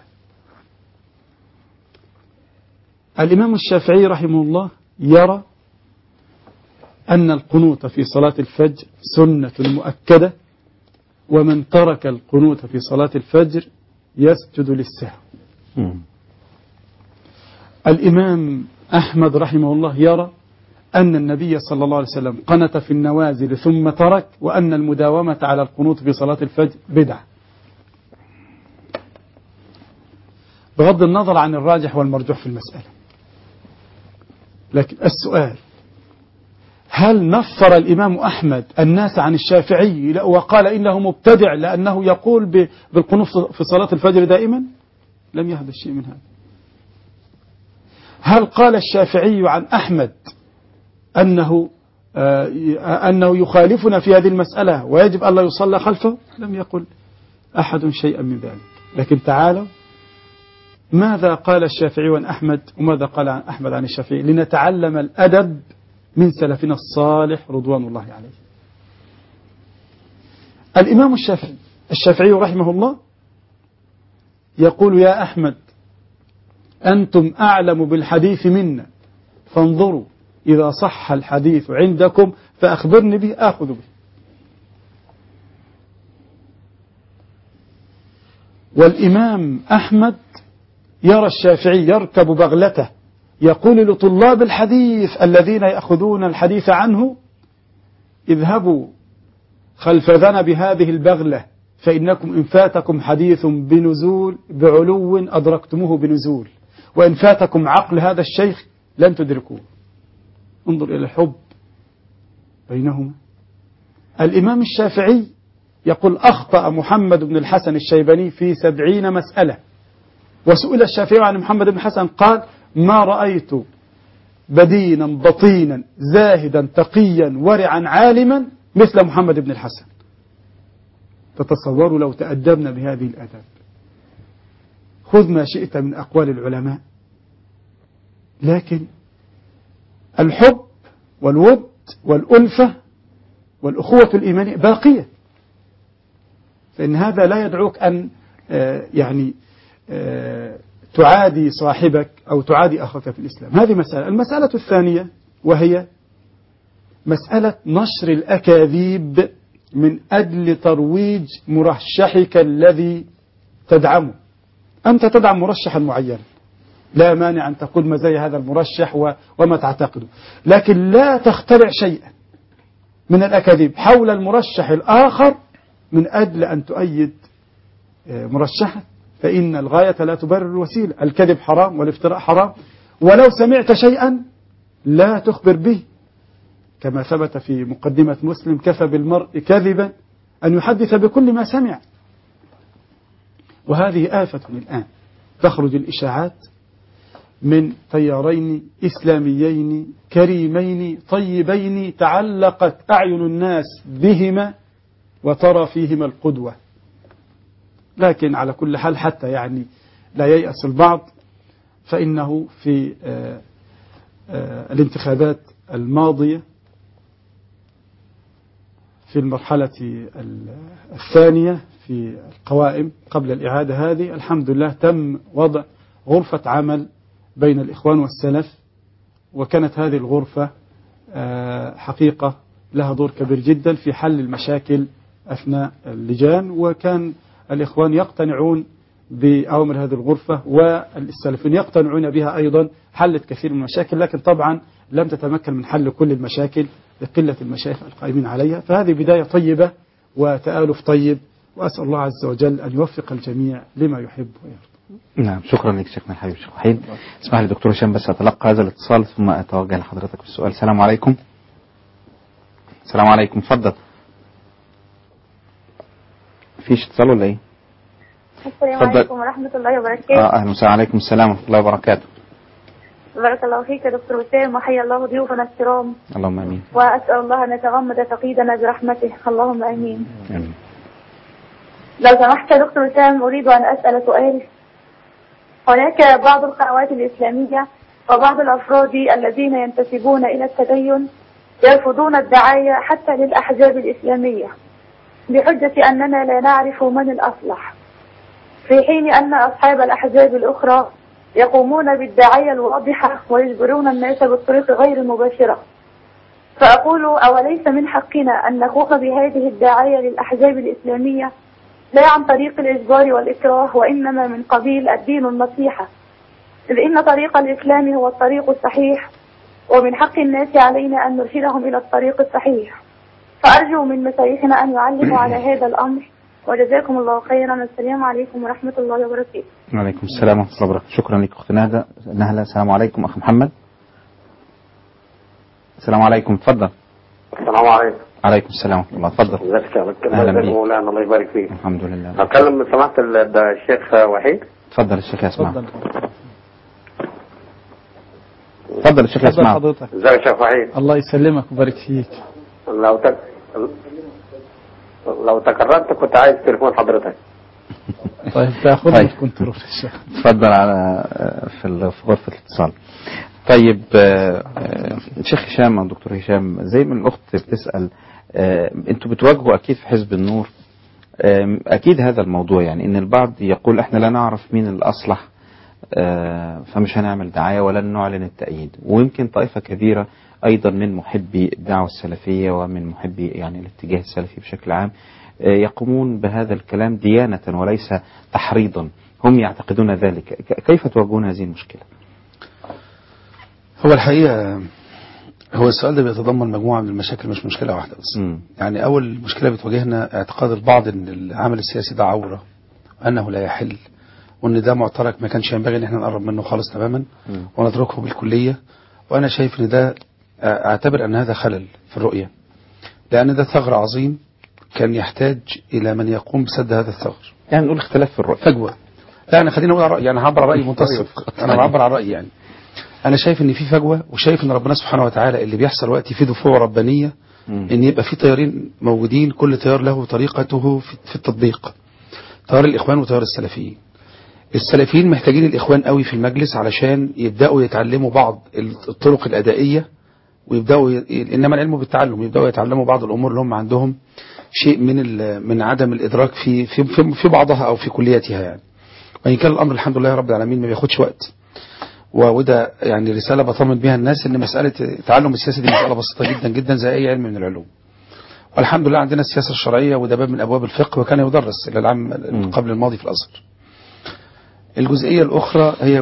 الإمام الشافعي رحمه الله يرى أن القنوت في صلاة الفجر سنة مؤكدة، ومن ترك القنوت في صلاة الفجر يسجد للسهو. الإمام أحمد رحمه الله يرى أن النبي صلى الله عليه وسلم قنت في النوازل ثم ترك، وأن المداومة على القنوت في صلاة الفجر بدعة، بغض النظر عن الراجح والمرجوح في المسألة. لكن السؤال، هل نفر الإمام أحمد الناس عن الشافعي وقال إنه مبتدع لأنه يقول بالقنوت في صلاة الفجر دائما؟ لم يحدث شيء من هذا. هل قال الشافعي عن أحمد أنه يخالفنا في هذه المسألة ويجب أن لا يصلى خلفه؟ لم يقل أحد شيئا من ذلك. لكن تعالوا ماذا قال الشافعي عن أحمد وماذا قال عن أحمد عن الشافعي لنتعلم الأدب من سلفنا الصالح رضوان الله عليه. الإمام الشافعي رحمه الله يقول: يا أحمد أنتم أعلم بالحديث منا، فانظروا إذا صح الحديث عندكم فأخبرني به آخذ به. والإمام أحمد يرى الشافعي يركب بغلته يقول لطلاب الحديث الذين يأخذون الحديث عنه: اذهبوا خلف ذنب هذه البغلة فإنكم إن فاتكم حديث بعلو أدركتموه بنزول، وإن فاتكم عقل هذا الشيخ لن تدركوه. انظر إلى الحب بينهما. الإمام الشافعي يقول: أخطأ محمد بن الحسن الشيباني في 70 مسألة. وسئل الشافعي عن محمد بن الحسن قال: ما رأيت بدينا بطينا زاهدا تقيا ورعا عالما مثل محمد بن الحسن. تتصوروا لو تأدبنا بهذه الآداب. خذ ما شئت من أقوال العلماء، لكن الحب والود والألفة والأخوة الإيمانية باقية. فإن هذا لا يدعوك أن تعادي صاحبك أو تعادي أخاك في الإسلام. هذه مسألة. المسألة الثانية وهي مسألة نشر الأكاذيب من أجل ترويج مرشحك الذي تدعمه. أنت تدعم مرشحا معينا، لا مانع أن تقول مزايا هذا المرشح وما تعتقده، لكن لا تخترع شيئا من الأكاذيب حول المرشح الآخر من أجل أن تؤيد مرشحك، فإن الغاية لا تبرر الوسيلة. الكذب حرام والافتراء حرام، ولو سمعت شيئا لا تخبر به، كما ثبت في مقدمة مسلم: كفى بالمرء كذبا أن يحدث بكل ما سمع. وهذه آفة الآن، تخرج الإشاعات من تيارين إسلاميين كريمين طيبين تعلقت أعين الناس بهما وترى فيهما القدوة. لكن على كل حال حتى لا ييأس البعض، فإنه في الانتخابات الماضية في المرحلة الثانية في القوائم قبل الإعادة هذه، الحمد لله تم وضع غرفة عمل بين الإخوان والسلف، وكانت هذه الغرفة حقيقة لها دور كبير جدا في حل المشاكل أثناء اللجان، وكان الإخوان يقتنعون بأوامر هذه الغرفة والسلفيين يقتنعون بها أيضا، حلت كثير من المشاكل، لكن طبعا لم تتمكن من حل كل المشاكل لقلة المشايخ القائمين عليها. فهذه بداية طيبة وتآلف طيب، وأسأل الله عز وجل أن يوفق الجميع لما يحب ويرضى. نعم، شكرا لك شيخنا الحبيب الشيخ وحيد. اسمح لي دكتور هشام بس أتلقى هذا الاتصال ثم أتوجه لحضرتك بالسؤال. السلام عليكم. السلام عليكم، تفضل. فيش اتصال ولا ايه؟ السلام عليكم ورحمة الله وبركاته. أهلا وسهلا. عليكم السلام ورحمة الله وبركاته. بارك الله فيك يا دكتور وسام، وحيا الله ضيوفنا الكرام. اللهم امين. واسال الله ان يتغمد فقيدنا برحمته، اللهم امين. امين. لو سمحت يا دكتور وسام، اريد ان اسال سؤال. هناك بعض القنوات الاسلاميه وبعض الافراد الذين ينتسبون الى التدين يرفضون الدعايه حتى للاحزاب الاسلاميه بحجه اننا لا نعرف من الاصلح، في حين ان اصحاب الاحزاب الاخرى يقومون بالدعاية الواضحة ويجبرون الناس بالطريق غير المباشرة. فأقول: أوليس من حقنا أن نقوم بهذه الدعاية للأحزاب الإسلامية لا عن طريق الإجبار والإكراه، وإنما من قبيل الدين النصيحة، إذ إن طريق الإسلام هو الطريق الصحيح، ومن حق الناس علينا أن نرشدهم إلى الطريق الصحيح. فأرجو من مشايخنا أن يعلموا على هذا الأمر، وجزاكم الله خيرا. السلام عليكم ورحمة الله وبركاته. وعليكم السلام ورحمة الله وبركاته. شكرا لك أخت نهلة. السلام عليكم أخ محمد. السلام عليكم، تفضل. السلام عليكم. عليكم السلام ورحمة الله، تفضل. ازيك يا دكتور؟ أهلا بك مولانا، الله يبارك فيك. الحمد لله. هتكلم من سماحة الشيخ وحيد. تفضل الشيخ، اسمع. اتفضل يا شيخ اتفضل اسمع. حضرتك. ازيك يا شيخ وحيد؟ الله يسلمك ويبارك فيك. لو تكرمت كنت عايز تليفون حضرتك. طيب تاخذ طيب. الكنترول يا شيخ. اتفضل على في غرفة الاتصال. طيب شيخ هشام او دكتور هشام، زي ما الاخت بتسأل، انتوا بتواجهوا اكيد في حزب النور اكيد هذا الموضوع، يعني ان البعض يقول احنا لا نعرف مين الاصلح فمش هنعمل دعاية ولن نعلن التأييد، ويمكن طائفة كبيرة ايضا من محبي الدعوة السلفية ومن محبي يعني الاتجاه السلفي بشكل عام يقومون بهذا الكلام ديانة وليس تحريضا، هم يعتقدون ذلك. كيف تواجهون هذه المشكلة؟ هو الحقيقة هو السؤال ده بيتضمن مجموعة من المشاكل، مش مشكلة واحدة بس. يعني أول مشكلة بتواجهنا اعتقاد البعض أن العمل السياسي ده عورة وأنه لا يحل، وأن ده معترك ما كانش ينبغي أن احنا نقرب منه خالص تماما ونتركه بالكلية. وأنا شايف أن ده أعتبر أن هذا خلل في الرؤية، لأن ده ثغر عظيم كان يحتاج إلى من يقوم بسد هذا الثغر. يعني نقول اختلاف في الرؤية، فجوة. لا أنا خليني أقول على رأيي، أنا هعبر عن رأيي منتصف، أنا بعبر عن رأيي. يعني أنا شايف إن في فجوة، وشايف إن ربنا سبحانه وتعالى اللي بيحصل وقت فيه دفوع ربانية، إن يبقى في تيارين موجودين، كل تيار له طريقته في التطبيق. تيار الإخوان وتيار السلفيين. السلفيين محتاجين الإخوان قوي في المجلس علشان يبدأوا يتعلموا بعض الطرق الأدائية، ويبدأوا إنما العلم بالتعلم، يبدأوا يتعلموا بعض الأمور اللي هم عندهم شيء من عدم الإدراك في بعضها أو في كلياتها. يعني وإن كان الأمر الحمد لله رب العالمين ما بياخدش وقت، وده يعني رسالة بطمن بها الناس إن مسألة تعلم السياسة دي مسألة بسيطة جدا جدا زي أي علم من العلوم. والحمد لله عندنا السياسة الشرعية، وده باب من أبواب الفقه، وكان يدرس إلى العام قبل الماضي في الأزهر. الجزئية الأخرى هي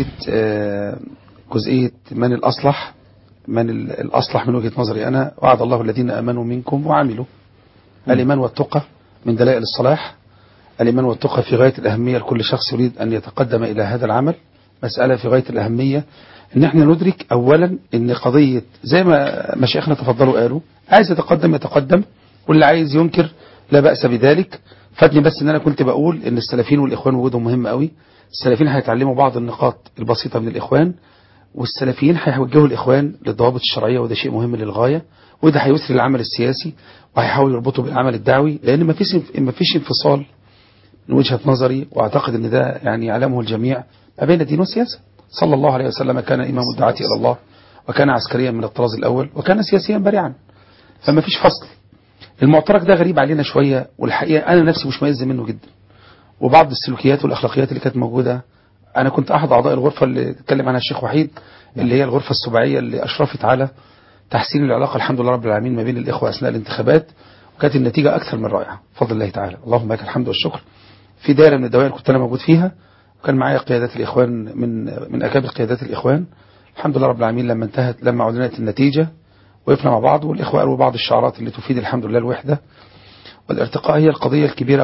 جزئية من الأصلح، من الأصلح من وجهة نظري أنا. وعد الله الذين آمنوا منكم وعملوا. الإيمان والتقى من دلائل الصلاح. الإيمان والتقى في غاية الأهمية لكل شخص يريد أن يتقدم إلى هذا العمل. مسألة في غاية الأهمية إن احنا ندرك أولا إن قضية زي ما مشايخنا تفضلوا قالوا، عايز يتقدم، واللي عايز ينكر لا بأس بذلك. فاتني بس إن أنا كنت بقول إن السلفيين والإخوان وجودهم مهم قوي. السلفيين هيتعلموا بعض النقاط البسيطة من الإخوان، والسلفيين هيوجهوا الإخوان للضوابط الشرعية، وده شيء مهم للغاية، وده هيسري العمل السياسي وهيحاولوا يربطوا بالعمل الدعوي، لأن ما فيش انفصال من وجهة نظري، واعتقد ان ده يعني يعلمه الجميع، ما بين الدين والسياسة. صلى الله عليه وسلم كان إمام الدعاة إلى الله، وكان عسكريا من الطراز الأول، وكان سياسيا بريعا، فما فيش فصل. المعترك ده غريب علينا شوية، والحقيقة أنا نفسي مش ميز منه جدا. وبعض السلوكيات والأخلاقيات اللي كانت موجودة، أنا كنت أحد أعضاء الغرفة اللي اتكلم عنها الشيخ وحيد، اللي هي الغرفة السباعية اللي أشرفت على تحسين العلاقة الحمد لله رب العالمين ما بين الإخوة أثناء الانتخابات، وكانت النتيجة أكثر من رائعة بفضل الله تعالى. اللهم لك الحمد والشكر. في دائرة من الدوائر كنت أنا موجود فيها، وكان معايا قيادات الإخوان من أكابر قيادات الإخوان. الحمد لله رب العالمين لما أعلنت النتيجة وقفنا مع بعض، والإخوة قالوا بعض الشعارات اللي تفيد الحمد لله الوحدة والارتقاء. هي القضية الكبيرة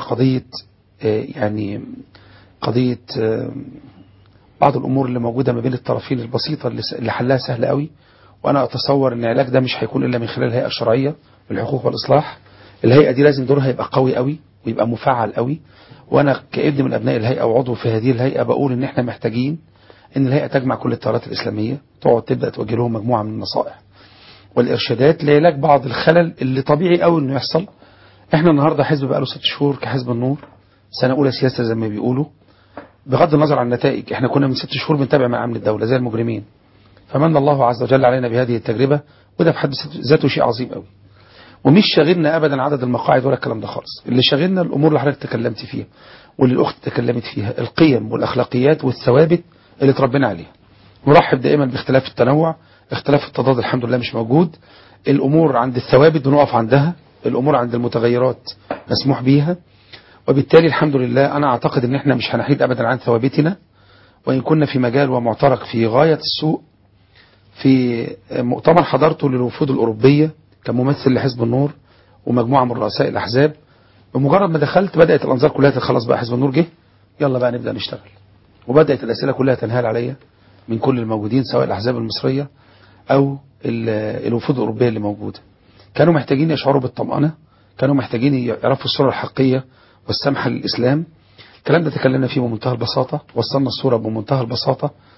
قضية بعض الأمور اللي موجودة ما بين الطرفين البسيطة اللي حلها سهل قوي. وأنا أتصور أن العلاج ده مش هيكون إلا من خلال الهيئة الشرعية للحقوق والإصلاح. الهيئة دي لازم دورها يبقى قوي قوي ويبقى مفعل قوي. وأنا كابن من أبناء الهيئة وعضو في هذه الهيئة بقول إن إحنا محتاجين إن الهيئة تجمع كل التيارات الإسلامية، تقعد تبدأ توجه لهم مجموعة من النصائح والإرشادات لعلاج بعض الخلل اللي طبيعي قوي إنه يحصل. إحنا النهاردة حزب بقى له 6 شهور كحزب النور، سنة أولى سياسة زي ما بيقولوا. بغض النظر عن النتائج، إحنا كنا من 6 شهور بنتابع مع أمن الدولة زي المجرمين، فمن الله عز وجل علينا بهذه التجربة، وده في حد ذاته شيء عظيم قوي. ومش شاغلنا أبدا عدد المقاعد ولا الكلام ده خالص. اللي شاغلنا الأمور اللي حضرتك تكلمت فيها واللي الأخت تكلمت فيها، القيم والأخلاقيات والثوابت اللي تربينا عليها. نرحب دائما باختلاف التنوع، اختلاف التضاد الحمد لله مش موجود. الأمور عند الثوابت بنقف عندها، الأمور عند المتغيرات مسموح بيها. وبالتالي الحمد لله أنا أعتقد أن احنا مش هنحيد أبدا عن ثوابتنا، وإن كنا في مجال ومعترك في غاية السوء. في مؤتمر حضرته للوفود الأوروبية كممثل لحزب النور ومجموعة من رؤساء الأحزاب، بمجرد ما دخلت بدأت الأنظار كلها خلاص بقى حزب النور جه، يلا بقى نبدأ نشتغل. وبدأت الأسئلة كلها تنهال عليا من كل الموجودين، سواء الأحزاب المصرية أو الوفود الأوروبية اللي موجودة. كانوا محتاجين يشعروا بالطمأنة، كانوا محتاجين يعرفوا الصورة الحقيقية والسمحة للإسلام. الكلام ده تكلمنا فيه بمنتهى البساطة، وصلنا الصورة بمنتهى البساطة.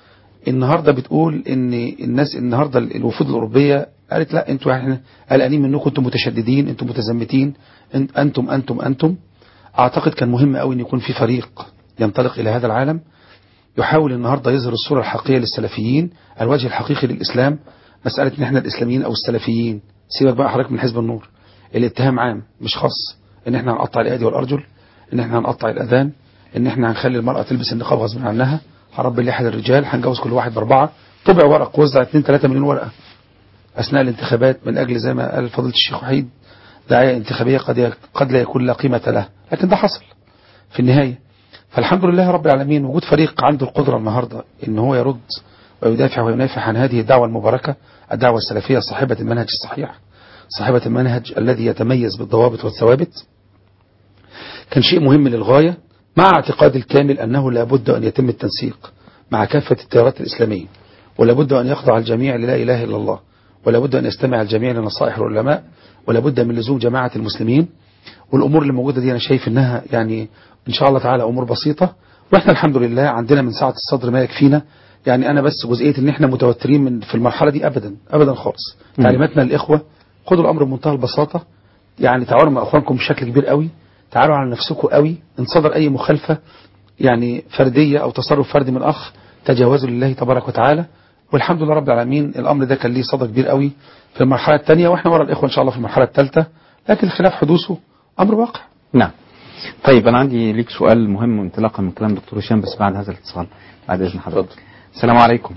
النهاردة بتقول ان الناس النهاردة الوفود الأوروبية قالت لا انتوا احنا قلقانين منكم، انتم متشددين، انتم متزمتين، انتم. اعتقد كان مهم قوي ان يكون في فريق ينطلق الى هذا العالم يحاول النهاردة يظهر الصورة الحقيقية للسلفيين، الوجه الحقيقي للإسلام. مسألة ان احنا الإسلاميين او السلفيين، سيبك بقى حضرتك من حزب النور، الاتهام عام مش خاص، ان احنا هنقطع الايدي والارجل، ان احنا هنقطع الاذان، ان احنا هنخلي المرأة تلبس النقاب غصب عنها، هنربي اللحى للرجال، هنجوز كل واحد ب4. طبع ورق وزع 2-3 مليون ورقة اثناء الانتخابات من اجل زي ما قال فضيلة الشيخ وحيد دعاية انتخابية قد لا يكون لا قيمة له، لكن ده حصل في النهاية. فالحمد لله رب العالمين وجود فريق عنده القدرة النهاردة ان هو يرد ويدافع وينافح عن هذه الدعوة المباركة، الدعوة السلفية صاحبة المنهج الصحيح، صاحبة المنهج الذي يتميز بالضوابط والثوابت، كان شيء مهم للغاية، مع اعتقاد الكامل أنه لابد أن يتم التنسيق مع كافة التيارات الإسلامية، ولابد أن يخضع الجميع للا إله إلا الله، ولابد أن يستمع الجميع لنصائح العلماء، ولابد من لزوم جماعة المسلمين. والأمور اللي موجودة دي أنا شايف أنها يعني إن شاء الله تعالى أمور بسيطة، وإحنا الحمد لله عندنا من سعة الصدر ما يكفينا. يعني أنا بس جزئية إن إحنا متوترين في المرحلة دي أبدا خالص. تعليماتنا للإخوة خدوا الأمر بمنتهى البساطة، يعني تعاونوا مع أخوانكم بشكل كبير قوي، تعالوا على نفسكم قوي، ان صدر أي مخالفة يعني فردية أو تصرف فردي من أخ تجاوزوا لله تبارك وتعالى. والحمد لله رب العالمين الأمر ده كان ليه صدى كبير قوي في المرحلة الثانية، وإحنا ورا الإخوة إن شاء الله في المرحلة الثالثة، لكن خلاف حدوثه أمر واقع. نعم. طيب أنا عندي ليك سؤال مهم انطلاقا من كلام دكتور هشام، بس بعد هذا الاتصال بعد إذن حضرتك. السلام عليكم.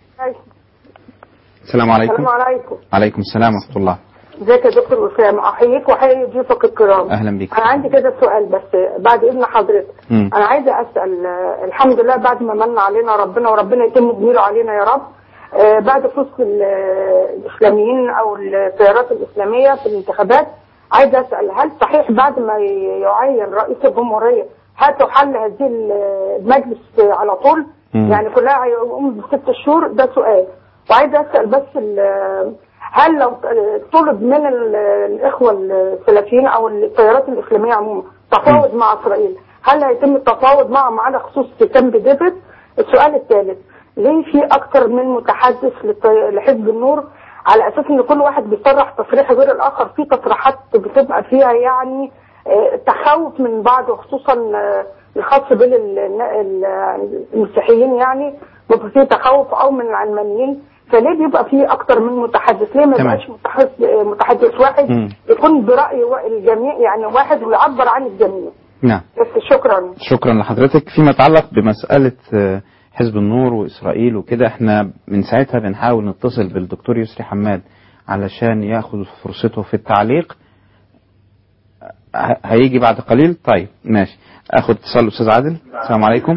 السلام عليكم. السلام عليكم. عليكم السلام ورحمة الله. ازيك يا دكتور وسام، احييك واحيي ضيوفك الكرام. اهلا بك. انا عندي كده سؤال بس بعد اذن حضرتك. انا عايزه اسال، الحمد لله بعد ما من علينا ربنا وربنا يتم جميله علينا يا رب، بعد فوز الاسلاميين او التيارات الاسلاميه في الانتخابات، عايزه اسال هل صحيح بعد ما يعين رئيس الجمهوريه هتحل هذه المجلس على طول؟ يعني كلها هيقوم ب6 شهور؟ ده سؤال. وعايزه اسال بس هل لو طلب من الإخوة السلفيين أو التيارات الإسلامية عموما تفاوض مع إسرائيل، هل هيتم التفاوض معهم على خصوص كامب ديفيد؟ السؤال الثالث، ليه في أكتر من متحدث لحزب النور على أساس إن كل واحد بيصرح تصريح غير الآخر؟ في تصريحات بتبقى فيها يعني تخوف من بعض، وخصوصا الخاص بالمسيحيين، يعني بيبقى فيه تخوف أو من العلمانيين، فليه بيبقى فيه أكتر من متحدث؟ ليه ما يبقاش متحدث واحد يكون برأي الجميع، يعني واحد ويعبر عن الجميع؟ نعم. بس شكرا لحضرتك. فيما يتعلق بمسألة حزب النور وإسرائيل وكده، احنا من ساعتها بنحاول نتصل بالدكتور يسري حماد علشان ياخذ فرصته في التعليق. هيجي بعد قليل. طيب ماشي، اخذ اتصال الاستاذ عادل. السلام عليكم.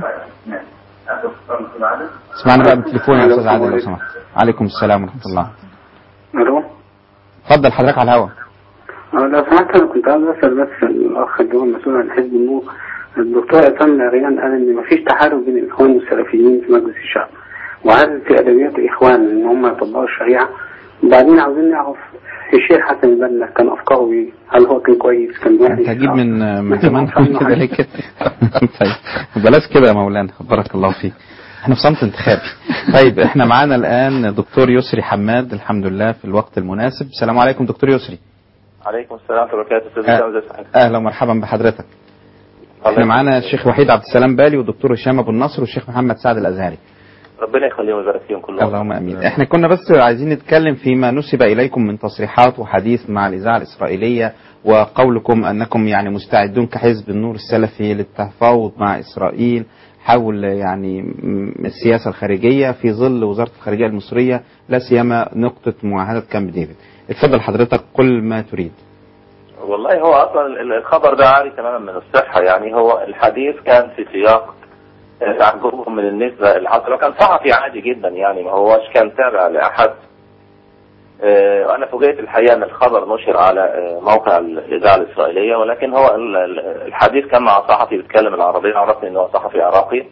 اسمعنا بقى بالتليفون يا استاذ عادل لو سمحت. عليكم السلام ورحمه الله. الو، اتفضل حضرتك على الهواء. لو سمحت انا كنت عايز اسال بس الاخ اللي هو المسؤول عن حزب النور، الدكتور عصام العريان قال ان مفيش تحالف بين الاخوان والسلفيين في مجلس الشعب، وهل في ادبيات الاخوان ان هم يطبقوا الشريعه؟ وبعدين عاوزين نعرف الشيخ حسن البنا كان افكاره ايه؟ هل هو كان كويس؟ كان وحش؟ انت هتجيب من زمان كده ليه كده؟ طيب بلاش كده يا مولانا، بارك الله فيك، احنا في صمت انتخابي. طيب احنا معانا الان دكتور يسري حماد، الحمد لله في الوقت المناسب. السلام عليكم دكتور يسري. عليكم السلام ورحمه الله وبركاته. اهلا ومرحبا بحضرتك. احنا معانا الشيخ وحيد عبد السلام بالي والدكتور هشام ابو النصر والشيخ محمد سعد الازهري. ربنا يخليهم ويبارك فيهم كلهم. اللهم امين. احنا كنا بس عايزين نتكلم فيما نسب اليكم من تصريحات وحديث مع الاذاعه الاسرائيليه، وقولكم انكم يعني مستعدون كحزب النور السلفي للتفاوض مع اسرائيل حول يعني السياسه الخارجيه في ظل وزاره الخارجيه المصريه، لا سيما نقطه معاهده كامب ديفيد. اتفضل حضرتك قل ما تريد. والله هو اصلا الخبر ده عاري تماما من الصحه، يعني هو الحديث كان في سياق تعجبهم من النسبة العصر، وكان صحفي عادي جدا، يعني ما هوش كان تابع لأحد. أنا فوجئت الحقيقة أن الخبر نشر على موقع الإذاعة الإسرائيلية، ولكن هو الحديث كان مع صحفي بيتكلم العربية، عرفني أنه صحفي عراقي،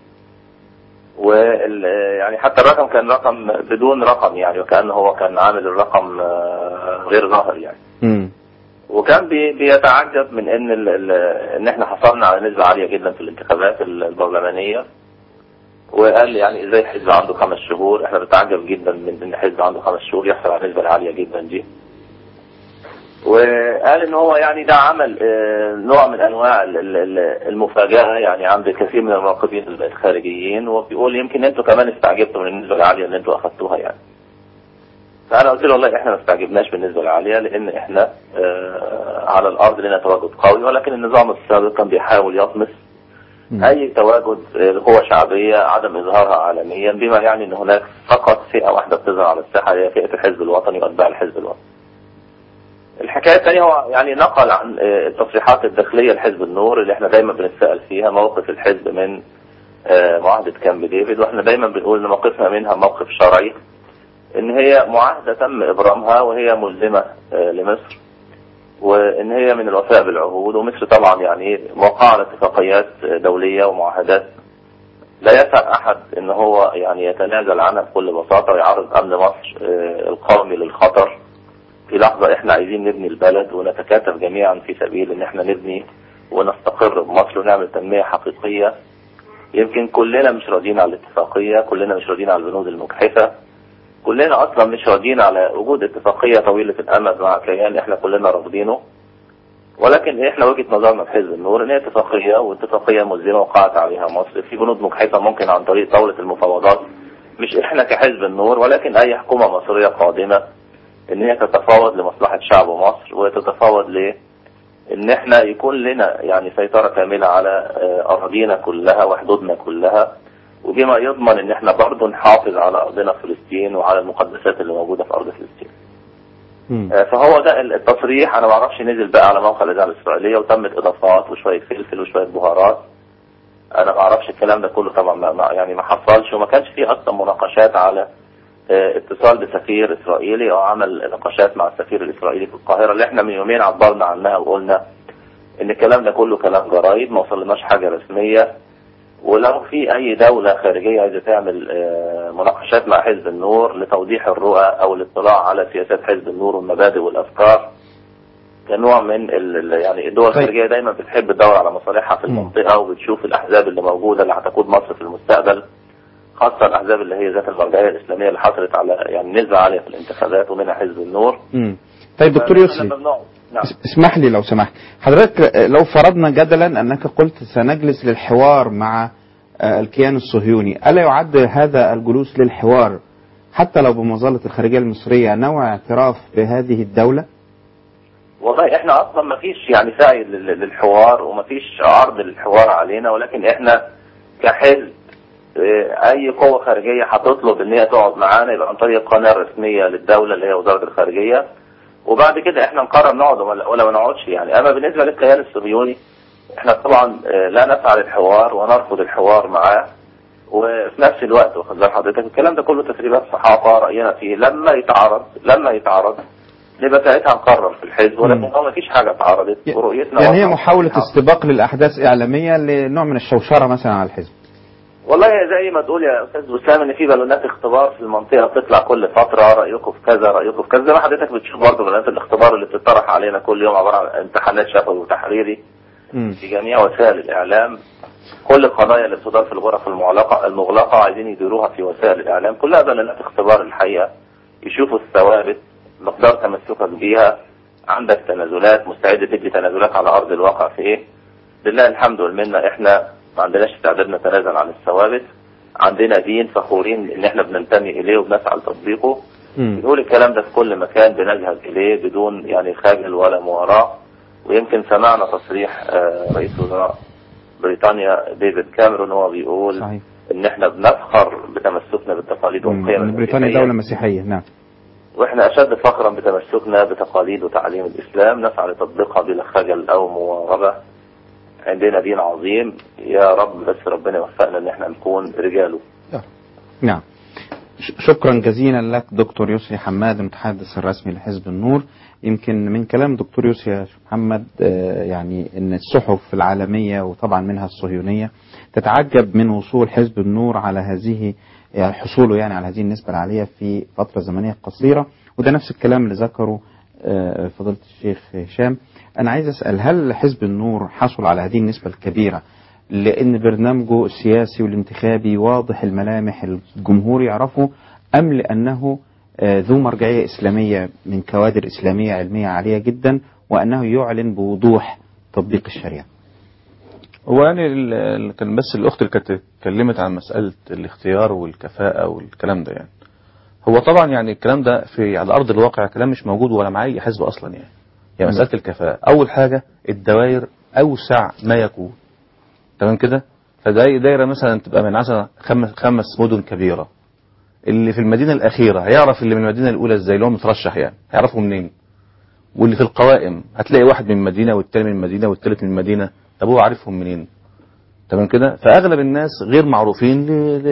يعني حتى الرقم كان رقم بدون رقم، يعني وكأنه هو كان عامل الرقم غير ظاهر يعني. وكان بيتعجب من ان احنا حصلنا على نسبة عالية جدا في الانتخابات البرلمانية، وقال لي يعني ازاي حزب عنده 5 شهور؟ احنا بنتعجب جدا من ان حزب عنده 5 شهور يحصل على النسبة العالية جدا دي. وقال ان هو يعني ده عمل نوع من انواع المفاجأة يعني عند كثير من المراقبين الخارجيين، وبيقول يمكن انتوا كمان استعجبتوا من النسبة العالية اللي انتوا اخذتوها يعني. فانا قلت له والله احنا ما استعجبناش بالنسبة العالية، لان احنا على الارض لنا تواجد قوي، ولكن النظام السابق كان بيحاول يطمس اي تواجد لقوة شعبية، عدم اظهارها عالميا، بما يعني ان هناك فقط فئة واحدة بتظهر على الساحة هي فئة الحزب الوطني واتباع الحزب الوطني. الحكاية الثانية هو يعني نقل عن التصريحات الداخلية لحزب النور اللي احنا دايما بنتسأل فيها موقف الحزب من معاهدة كامب ديفيد، واحنا دايما بنقول ان موقفنا منها موقف شرعي، ان هي معاهدة تم ابرامها وهي ملزمة لمصر، وان هي من الوفاء بالعهود، ومصر طبعا يعني موقعة على اتفاقيات دولية ومعاهدات لا يسع احد ان هو يعني يتنازل عنها بكل بساطة ويعرض امن مصر القومي للخطر في لحظة احنا عايزين نبني البلد ونتكاتف جميعا في سبيل ان احنا نبني ونستقر بمصر ونعمل تنمية حقيقية. يمكن كلنا مش راضيين على الاتفاقية، كلنا مش راضيين على البنود المجحفة، كلنا اصلا مش راضيين على وجود اتفاقية طويلة الامد مع كيان احنا كلنا رافضينه، ولكن احنا وجهة نظرنا في حزب النور ان هي اتفاقية، واتفاقية ملزمة وقعت عليها مصر. في بنود مجحفة ممكن عن طريق طاولة المفاوضات، مش احنا كحزب النور ولكن اي حكومة مصرية قادمة ان هي تتفاوض لمصلحة شعب مصر، وتتفاوض ان احنا يكون لنا يعني سيطرة كاملة على اراضينا كلها وحدودنا كلها، وبما يضمن ان احنا برضو نحافظ على ارضنا فلسطين وعلى المقدسات اللي موجودة في ارض فلسطين. فهو ده التصريح. انا ما اعرفش نزل بقى على موقع الاذاعة الاسرائيلية وتمت اضافات وشوية فلفل وشوية بهارات، انا ما اعرفش الكلام ده كله طبعا، يعني ما حصلش، وما كانش فيه اصلا مناقشات على اتصال بسفير اسرائيلي او عمل نقاشات مع السفير الاسرائيلي في القاهرة اللي احنا من يومين عبرنا عنها وقلنا ان الكلام ده كله كلام جرايد، ما وصلناش حاجة رسمية. ولو في اي دولة خارجية عايزة تعمل مناقشات مع حزب النور لتوضيح الرؤى او الاطلاع على سياسات حزب النور والمبادئ والافكار كنوع من يعني الدول الخارجية دايما بتحب تدور على مصالحها في المنطقة، وبتشوف الاحزاب اللي موجودة اللي هتقود مصر في المستقبل، خاصة الأحزاب اللي هي ذات المرجعية الإسلامية اللي حصلت على يعني نسبة عالية في الانتخابات ومنها حزب النور. طيب دكتور يسري، نعم. اسمح لي لو سمحت حضرتك، لو فرضنا جدلا أنك قلت سنجلس للحوار مع الكيان الصهيوني، ألا يعد هذا الجلوس للحوار حتى لو بمظلة الخارجية المصرية نوع اعتراف بهذه الدولة؟ والله احنا أصلا ما فيش يعني سعي للحوار وما فيش عرض للحوار علينا، ولكن احنا كحزب اي قوة خارجية هتطلب ان هي تقعد معانا يبقى عن طريق القناة الرسمية للدولة اللي هي وزارة الخارجية، وبعد كده احنا نقرر نقعد ولا ما نقعدش يعني. اما بالنسبة للكيان الصهيوني احنا طبعا لا نسعى للحوار ونرفض الحوار معاه، وفي نفس الوقت واخد بال حضرتك الكلام ده كله تسريبات صحافة، رأينا فيه لما يتعرض نبقى ساعتها نقرر في الحزب، ولكن هو ما فيش حاجة اتعرضت ورؤيتنا يعني هي محاولة استباق للأحداث إعلامية لنوع من الشوشرة مثلا على الحزب. والله زي ما تقول يا استاذ وسام ان في بالونات اختبار في المنطقه بتطلع كل فتره، رايكم في كذا رايكم في كذا، زي ما حضرتك بتشوف برضه بالونات الاختبار اللي بتطرح علينا كل يوم عباره عن امتحانات شفوي وتحريري في جميع وسائل الاعلام. كل القضايا اللي بتدار في الغرف المغلقه عايزين يديروها في وسائل الاعلام، كلها بالونات اختبار الحقيقه، يشوفوا الثوابت مقدار تمسكك بيها، عندك تنازلات مستعد تدي تنازلات على ارض الواقع في ايه. لله الحمد والمنه احنا ما عندناش استعداد نتنازل عن الثوابت، عندنا دين فخورين ان احنا بننتمي اليه وبنسعى لتطبيقه. بنقول الكلام ده في كل مكان بنذهب اليه بدون يعني خجل ولا مواراه. ويمكن سمعنا تصريح رئيس وزراء بريطانيا ديفيد كاميرون هو بيقول صحيح ان احنا بنفخر بتمسكنا بالتقاليد والقيم. بريطانيا دولة مسيحية، نعم، واحنا اشد فخرا بتمسكنا بتقاليد وتعاليم الاسلام، نسعى لتطبيقها بلا خجل او مواربة. عندنا دين عظيم، يا رب بس ربنا يوفقنا ان احنا نكون رجاله. نعم. شكرا جزيلا لك دكتور يسري حماد المتحدث الرسمي لحزب النور. يمكن من كلام دكتور يسري يا محمد يعني ان الصحف العالمية وطبعا منها الصهيونية تتعجب من وصول حزب النور على هذه يعني حصوله يعني على هذه النسبة العالية في فترة زمنية قصيرة، وده نفس الكلام اللي ذكره فضيلة الشيخ هشام. أنا عايز أسأل، هل حزب النور حصل على هذه النسبة الكبيرة لأن برنامجه السياسي والانتخابي واضح الملامح، الجمهور يعرفه، أم لأنه ذو مرجعية إسلامية من كوادر إسلامية علمية عالية جدا، وأنه يعلن بوضوح تطبيق الشريعة؟ هو يعني كان بس الأخت اللي كانت اتكلمت عن مسألة الاختيار والكفاءة والكلام ده، يعني هو طبعا يعني الكلام ده على أرض الواقع كلام مش موجود ولا مع أي حزب أصلا. يعني مسألة الكفاءة، أول حاجة الدوائر أوسع ما يكون، تمام كده؟ فدايرة مثلا تبقى من 5 مدن كبيرة، اللي في المدينة الأخيرة هيعرف اللي من المدينة الأولى ازاي، اللي هو مترشح يعني هيعرفه منين؟ واللي في القوائم هتلاقي واحد من مدينة والتاني من مدينة والتالت من مدينة، طب هو عارفهم منين؟ تمام كده؟ فأغلب الناس غير معروفين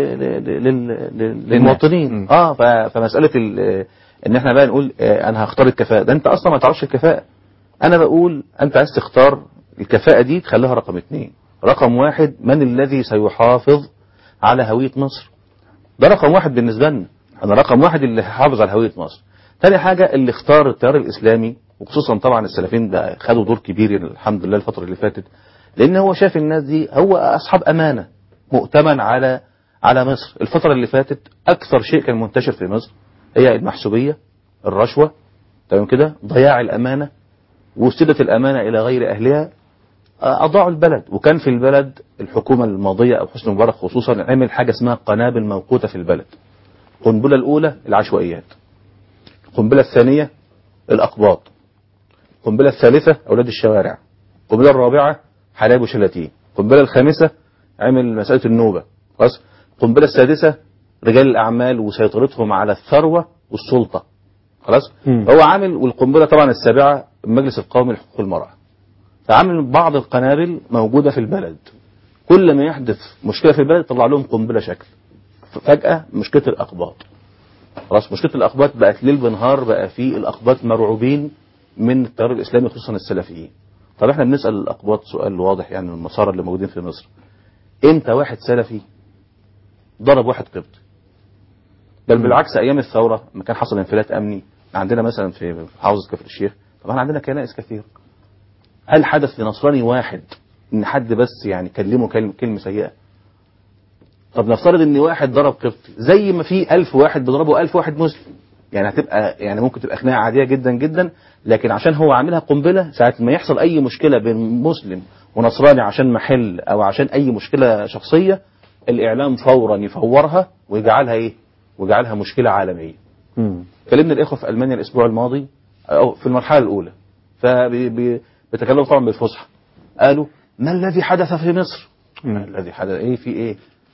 للمواطنين. فمسألة ان احنا بقى نقول انا هختار الكفاءة، ده انت اصلا ما تعرفش الكفاءة. انا بقول انت عايز تختار الكفاءة دي تخليها رقم 2. رقم 1 من الذي سيحافظ على هوية مصر؟ ده رقم 1 بالنسبة لنا. انا رقم 1 اللي هيحافظ على هوية مصر. تاني حاجة اللي اختار التيار الاسلامي، وخصوصا طبعا السلفيين ده خدوا دور كبير الحمد لله الفترة اللي فاتت، لان هو شاف الناس دي هو اصحاب امانة، مؤتمن على مصر. الفترة اللي فاتت اكثر شيء كان منتشر في مصر هي المحسوبية، الرشوة، تمام كده، ضياع الامانة، وسدت الامانة الى غير اهلها، اضاعوا البلد. وكان في البلد الحكومة الماضية او حسني مبارك خصوصا عمل حاجة اسمها قنابل موقوتة في البلد. القنبلة الاولى العشوائيات، القنبلة الثانية الاقباط، القنبلة الثالثة اولاد الشوارع، القنبلة الرابعة حلايب وشلاتين، القنبلة الخامسة عمل مسألة النوبة، خلاص، القنبلة السادسة رجال الاعمال وسيطرتهم على الثروة والسلطة، خلاص. هو عامل، والقنبلة طبعا السابعة المجلس القومي لحقوق المرأة. فعامل بعض القنابل موجودة في البلد، كل ما يحدث مشكلة في البلد طلع لهم قنبلة شكل. فجأة مشكلة الأقباط، خلاص، مشكلة الأقباط بقت ليل بنهار، بقى في الأقباط مرعوبين من التيار الإسلامي خصوصا السلفيين. طب احنا بنسأل الأقباط سؤال واضح، يعني النصارى اللي موجودين في مصر، امتى واحد سلفي ضرب واحد قبطي؟ بل بالعكس، أيام الثورة لما كان حصل انفلات أمني عندنا مثلا في محافظة كفر الشيخ، طبعا عندنا كنائس كثير، هل حدث لنصراني واحد ان حد بس يعني كلمه كلمة سيئة؟ طب نفترض ان واحد ضرب قبطي زي ما في 1000 واحد بيضربوا 1000 واحد مسلم، يعني هتبقى يعني ممكن تبقى خناقة عادية جدا جدا، لكن عشان هو عاملها قنبلة، ساعة ما يحصل اي مشكلة بين مسلم ونصراني عشان محل او عشان اي مشكلة شخصية، الاعلام فورا يفورها ويجعلها ايه؟ ويجعلها مشكلة عالمية. كلمنا الاخوة في المانيا الاسبوع الماضي او في المرحلة الاولى، بيتكلموا طبعا بالفصحى، قالوا ما الذي حدث في مصر؟ ما الذي حدث؟ ايه في ايه؟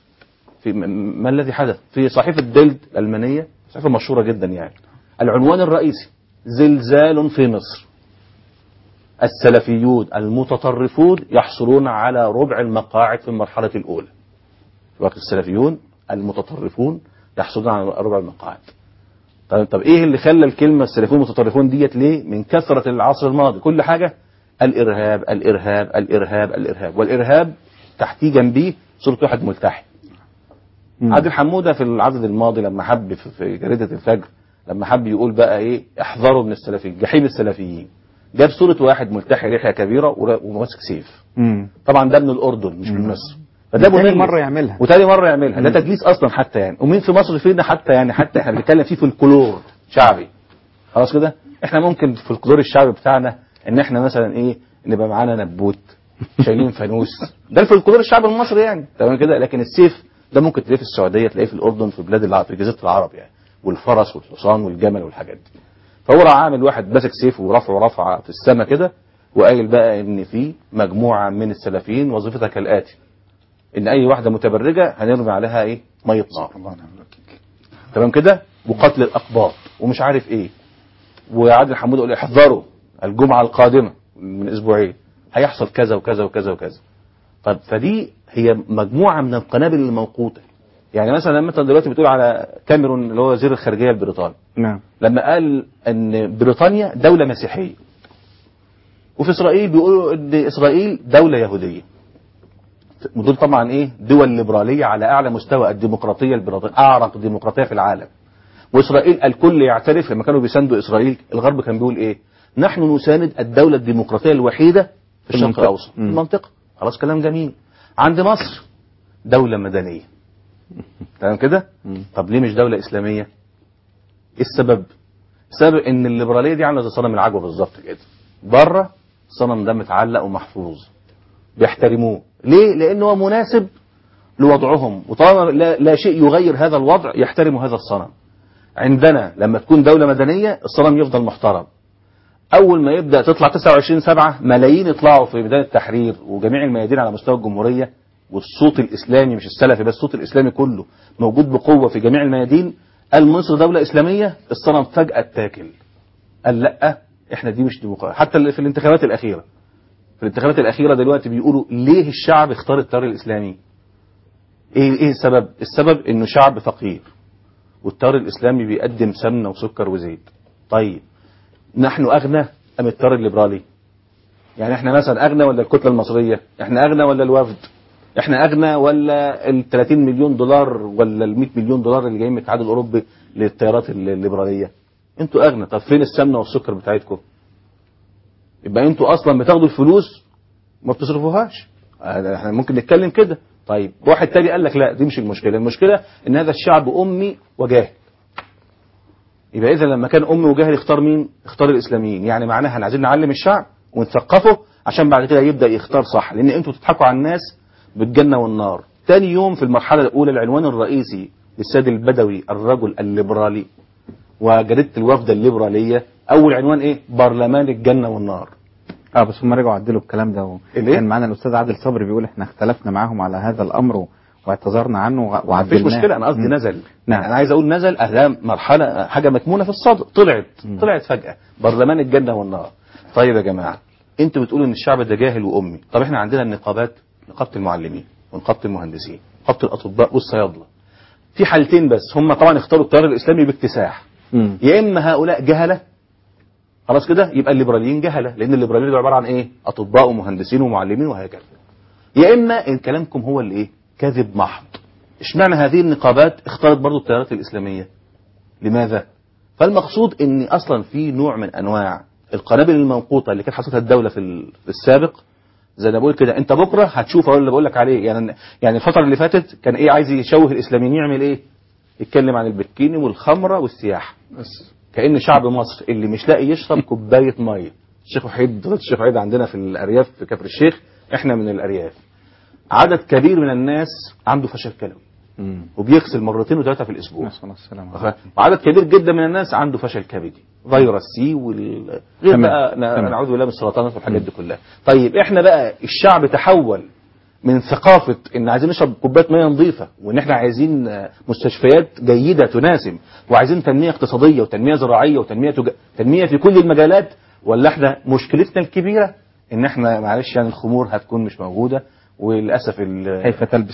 ما الذي حدث؟ في صحيفة بيلد الألمانية، صحيفة مشهورة جدا يعني، العنوان الرئيسي زلزال في مصر، السلفيون المتطرفون يحصلون على ربع المقاعد في المرحلة الأولى. وقت السلفيون المتطرفون يحصلون على ربع المقاعد. طب ايه اللي خلى الكلمة السلفيون المتطرفون ديت ليه؟ من كثرة العصر الماضي كل حاجة الإرهاب الإرهاب الإرهاب الإرهاب، والإرهاب تحتيه جنبيه صورة واحد ملتحي. عادل حمودة في العدد الماضي لما حب في جريدة الفجر، لما حب يقول بقى ايه، احذروا من السلفيين، جحيم السلفيين، جاب صورة واحد ملتحي لحية كبيرة وماسك سيف. طبعا ده من الأردن مش من مصر، فده تاني مرة يعملها، وتاني مرة يعملها، ده تدليس أصلا حتى يعني. ومين في مصر فينا حتى يعني، حتى احنا بنتكلم فيه في الكلور شعبي، خلاص كده. احنا ممكن في الكلور الشعبي بتاعنا ان احنا مثلا ايه، نبقى معانا نبوت شايلين فانوس، ده في الكلور الشعبي المصري يعني، تمام كده. لكن السيف ده ممكن تلاقيه في السعودية، تلاقيه في الأردن، في بلاد العرب، في جزيرة العرب يعني، والفرس والحصان والجمل والحاجات دي. فهو راح عامل واحد ماسك سيف ورفعه في السماء كده، وقايل بقى ان في مجموعة من السلفيين وظيفتها كالآتي، ان اي واحدة متبرجة هنرمي عليها ايه، مية نار، تمام كده، وقتل الأقباط ومش عارف ايه. وعادل حمود يقول احذروا الجمعة القادمة من اسبوعين هيحصل كذا وكذا وكذا وكذا. طب فدي هي مجموعة من القنابل الموقوتة. يعني مثلا لما انت دلوقتي بتقول على كاميرون اللي هو وزير الخارجية البريطاني، نعم، لما قال ان بريطانيا دولة مسيحية، وفي اسرائيل بيقولوا ان اسرائيل دولة يهودية، ودول طبعا ايه، دول ليبرالية على اعلى مستوى، الديمقراطية البريطانية اعرق ديمقراطية في العالم. واسرائيل الكل يعترف، لما كانوا بيساندوا اسرائيل الغرب كان بيقول ايه، نحن نساند الدولة الديمقراطية الوحيدة في الشرق الاوسط، المنطقة، خلاص كلام جميل. عند مصر دولة مدنية، تمام كده؟ طب ليه مش دولة إسلامية؟ ايه السبب؟ السبب ان الليبرالية دي عاملة زي صنم العجوة بالظبط كده، بره الصنم ده متعلق ومحفوظ، بيحترموه. ليه؟ لأنه هو مناسب لوضعهم، وطالما لا شيء يغير هذا الوضع يحترموا هذا الصنم. عندنا لما تكون دولة مدنية الصنم يفضل محترم. أول ما يبدأ تطلع 29/7 ملايين يطلعوا في ميدان التحرير وجميع الميادين على مستوى الجمهورية، والصوت الإسلامي مش السلفي بس، الصوت الإسلامي كله موجود بقوة في جميع الميادين، قال مصر دولة إسلامية، الصنم فجأة اتاكل، قال لأ احنا دي مش ديمقراطية. حتى في الانتخابات الأخيرة، دلوقتي بيقولوا ليه الشعب اختار التيار الإسلامي؟ ايه السبب؟ السبب انه شعب فقير والتيار الإسلامي بيقدم سمنة وسكر وزيت. طيب نحن أغنى أم التيار الليبرالي؟ يعني احنا مثلا أغنى ولا الكتلة المصرية؟ احنا أغنى ولا الوفد؟ احنا أغنى ولا ال 30 مليون دولار ولا ال 100 مليون دولار اللي جايين من الاتحاد الأوروبي للتيارات الليبرالية؟ انتوا أغنى. طب فين السمنة والسكر بتاعتكم؟ يبقى انتوا أصلا بتاخدوا الفلوس ما بتصرفوهاش. احنا ممكن نتكلم كده. طيب واحد تاني قال لك لا دي مش المشكلة، المشكلة ان هذا الشعب أمي وجاهل. يبقى إذا لما كان أمي وجاهل اختار مين؟ اختار الإسلاميين. يعني معناها احنا عايزين نعلم الشعب ونثقفه عشان بعد كده يبدأ يختار صح، لأن انتوا تضحكوا على الناس بالجنة والنار. تاني يوم في المرحلة الأولى العنوان الرئيسي للسيد البدوي الرجل الليبرالي وجريدة الوفد الليبرالية، أول عنوان إيه؟ برلمان الجنة والنار. بس هم رجعوا عدلوا الكلام ده كان معانا الأستاذ عادل صبري بيقول احنا اختلفنا معاهم على هذا الأمر واعتذرنا عنه وعدلناه. مفيش مشكلة، أنا قصدي نزل. نعم. أنا عايز أقول نزل مرحلة حاجة مكمونة في الصدر، طلعت فجأة برلمان الجنة والنار. طيب يا جماعة انتوا بتقولوا ان الشعب ده جاهل وأمي. طب احنا عندنا النقابات، نقابة المعلمين ونقابة المهندسين، نقابة الأطباء والصيادلة. في حالتين بس هم طبعا اختاروا التيار الإسلامي باكتساح. يا إما هؤلاء جهلة خلاص كده، يبقى الليبراليين جهلة، لأن الليبراليين دول عبارة عن إيه؟ أطباء ومهندسين ومعلمين وهكذا. يا إما إن كلامكم هو اللي إيه؟ كذب محض. اشمعنى هذه النقابات اختارت برضو التيارات الإسلامية؟ لماذا؟ فالمقصود إن أصلا في نوع من أنواع القنابل الموقوتة اللي كانت حصلتها الدولة في السابق، زي ما بقول كده انت بكره هتشوف اللي بقول لك عليه. يعني الفتره اللي فاتت كان ايه عايز يشوه الاسلاميين، يعمل ايه؟ يتكلم عن البكيني والخمره والسياحه بس، كأن شعب مصر اللي مش لاقي يشرب كوبايه ميه. الشيخ وحيد عندنا في الارياف في كفر الشيخ، احنا من الارياف، عدد كبير من الناس عنده فشل كلوي وبيغسل مرتين وثلاثه في الاسبوع، وعدد كبير جدا من الناس عنده فشل كبدي، فيروس سي غير بقى نعوذ بالله من السرطانات والحاجات دي كلها. طيب احنا بقى الشعب تحول من ثقافة ان عايزين نشرب كوبايه ميه نظيفه، وان احنا عايزين مستشفيات جيده تناسب، وعايزين تنميه اقتصاديه وتنميه زراعيه تنميه في كل المجالات، ولا احنا مشكلتنا الكبيره ان احنا معلش يعني الخمور هتكون مش موجوده، وللاسف كيف تلبس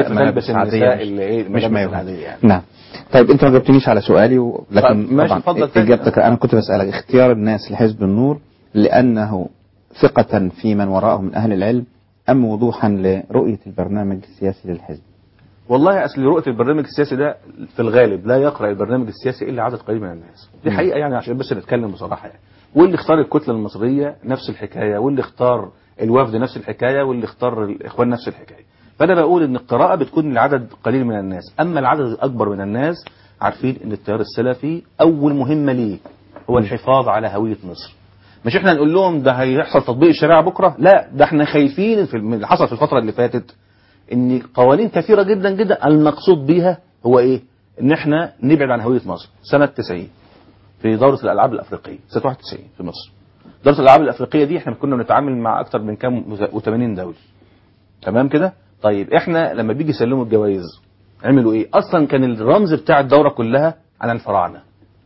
النساء اللي مش عاديه يعني. نعم. طيب انت ما جاوبتنيش على سؤالي لكن طبعا اجابتك انا كنت بسالك اختيار الناس لحزب النور لانه ثقة في من وراءه من اهل العلم ام وضوحا لرؤية البرنامج السياسي للحزب؟ والله اصل رؤية البرنامج السياسي ده في الغالب لا يقرأ البرنامج السياسي الا عدد قليل من الناس، دي حقيقة يعني عشان بس نتكلم بصراحة يعني. واللي اختار الكتلة المصرية نفس الحكاية، واللي اختار الوفد نفس الحكاية، واللي اختار الاخوان نفس الحكاية. فانا بقول ان القراءة بتكون لعدد قليل من الناس، اما العدد الاكبر من الناس عارفين ان التيار السلفي اول مهمة ليه هو الحفاظ على هوية مصر. مش احنا نقول لهم ده هيحصل تطبيق الشريعة بكرة، لا ده احنا خايفين في اللي حصل في الفترة اللي فاتت ان قوانين كثيرة جدا جدا المقصود بيها هو ايه؟ ان احنا نبعد عن هوية مصر. سنة 90 في دورة الالعاب الافريقية، سنة 91 في مصر، دورة الالعاب الافريقية دي احنا كنا بنتعامل مع اكتر من كام و80 دولة، تمام كده؟ طيب احنا لما بيجي يسلموا الجوائز عملوا ايه؟ اصلا كان الرمز بتاع الدورة كلها عن الفراعنة،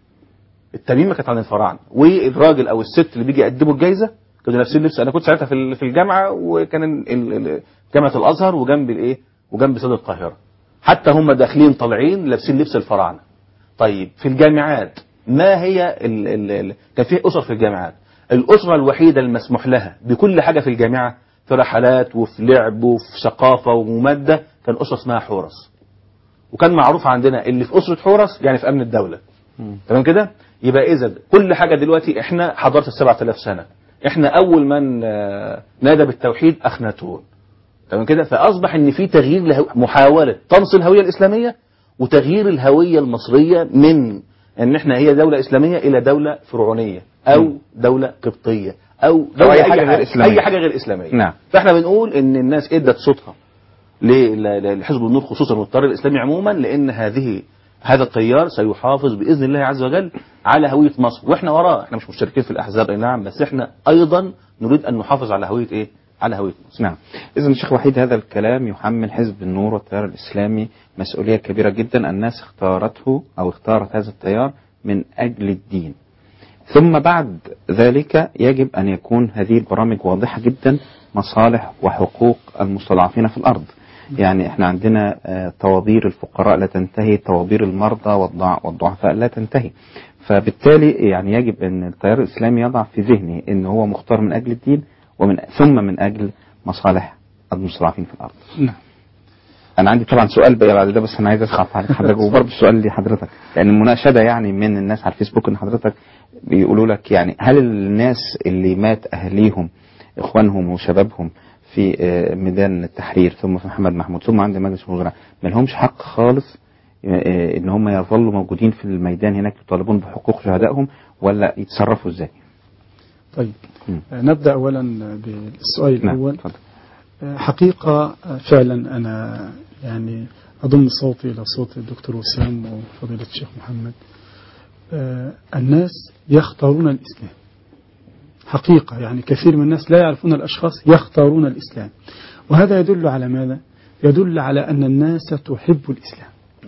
التميمة كانت عن الفراعنة، والراجل او الست اللي بيجي يقدموا الجائزة كانوا لابسين لبس. انا كنت ساعتها في الجامعة، وكان جامعة الازهر وجنب الايه وجنب استاد القاهرة، حتى هم داخلين طالعين لابسين لبس الفراعنة. طيب في الجامعات ما هي كان في اسر في الجامعات، الاسرة الوحيدة المسموح لها بكل حاجة في الجامعة، في رحلات وفي لعب وفي ثقافة ومادة، كان اسرة اسمها حورس. وكان معروف عندنا اللي في اسرة حورس يعني في امن الدولة. تمام كده؟ يبقى اذا كل حاجة دلوقتي احنا حضارة 7000 سنة، احنا اول من نادى بالتوحيد اخناتون، تمام كده. فاصبح ان في تغيير محاوله طمس الهويه الاسلاميه وتغيير الهويه المصريه من ان احنا هي دوله اسلاميه الى دوله فرعونيه او دوله قبطيه او دولة أي حاجة غير إسلامية. اي حاجه غير اسلاميه. نعم. فاحنا بنقول ان الناس ادت صوتها لحزب النور خصوصا والتيار الاسلامي عموما، لان هذا التيار سيحافظ باذن الله عز وجل على هويه مصر، واحنا وراه. احنا مش مشتركين في الاحزاب اي نعم، بس احنا ايضا نريد ان نحافظ على هويه ايه؟ على هويه مصر. نعم. اذا الشيخ وحيد هذا الكلام يحمل حزب النور والتيار الاسلامي مسؤوليه كبيره جدا. الناس اختارته او اختارت هذا التيار من اجل الدين، ثم بعد ذلك يجب أن يكون هذه البرامج واضحة جدا، مصالح وحقوق المستضعفين في الأرض. يعني احنا عندنا طوابير الفقراء لا تنتهي، طوابير المرضى والضعفاء لا تنتهي. فبالتالي يعني يجب أن التيار الإسلامي يضع في ذهنه أنه هو مختار من أجل الدين ثم من أجل مصالح المستضعفين في الأرض. نعم. أنا عندي طبعا سؤال بقى بعد ده، بس أنا عايز أسمع حضرتك وبرضه السؤال لحضرتك، لأن المناشدة يعني من الناس على الفيسبوك إن حضرتك بيقولوا لك يعني هل الناس اللي مات أهليهم إخوانهم وشبابهم في ميدان التحرير ثم في محمد محمود ثم عند مجلس الوزراء ما لهمش حق خالص إن هم يظلوا موجودين في الميدان هناك يطالبون بحقوق شهدائهم، ولا يتصرفوا إزاي؟ طيب نبدأ أولا بالسؤال الأول. حقيقة فعلا أنا يعني أضم صوتي إلى صوت الدكتور وسام وفضيلة الشيخ محمد. الناس يختارون الإسلام حقيقة، يعني كثير من الناس لا يعرفون الأشخاص يختارون الإسلام، وهذا يدل على ماذا؟ يدل على أن الناس تحب الإسلام.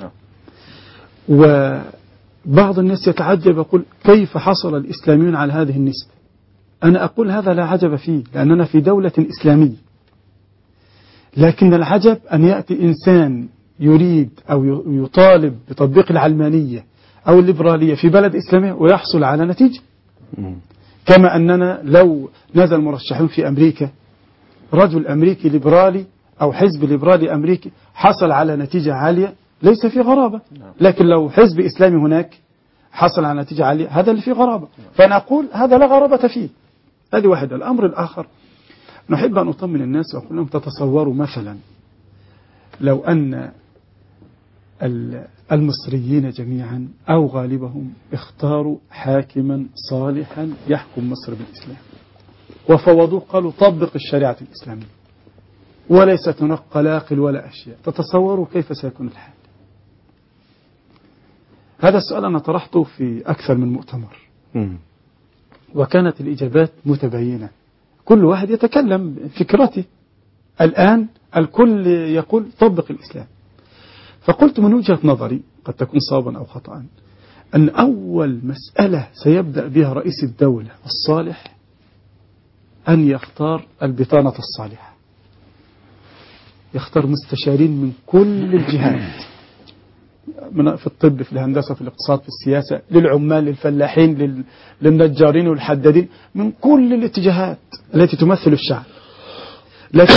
وبعض الناس يتعجب يقول كيف حصل الإسلاميون على هذه النسبة؟ أنا أقول هذا لا عجب فيه، لأننا في دولة إسلامية، لكن العجب أن يأتي إنسان يريد أو يطالب بتطبيق العلمانية أو الليبرالية في بلد إسلامي ويحصل على نتيجة. كما أننا لو نزل مرشحون في أمريكا، رجل أمريكي ليبرالي أو حزب ليبرالي أمريكي حصل على نتيجة عالية ليس في غرابة، لكن لو حزب إسلامي هناك حصل على نتيجة عالية هذا اللي فيه غرابة. فأنا أقول هذا لا غرابة فيه. هذه واحدة. الأمر الآخر نحب أن نطمن الناس وأقول لهم تتصوروا مثلا لو أن المصريين جميعا أو غالبهم اختاروا حاكما صالحا يحكم مصر بالإسلام وفوضوه قالوا طبق الشريعة الإسلامية وليست هناك قلاقل ولا أشياء، تتصوروا كيف سيكون الحال؟ هذا السؤال أنا طرحته في أكثر من مؤتمر وكانت الإجابات متباينة، كل واحد يتكلم فكرته. الآن الكل يقول طبق الإسلام. فقلت من وجهة نظري قد تكون صوابا أو خطأ أن أول مسألة سيبدأ بها رئيس الدولة الصالح أن يختار البطانة الصالحة، يختار مستشارين من كل الجهات، في الطب، في الهندسة، في الاقتصاد، في السياسة، للعمال، للفلاحين، للنجارين والحدادين، من كل الاتجاهات التي تمثل الشعب. لكن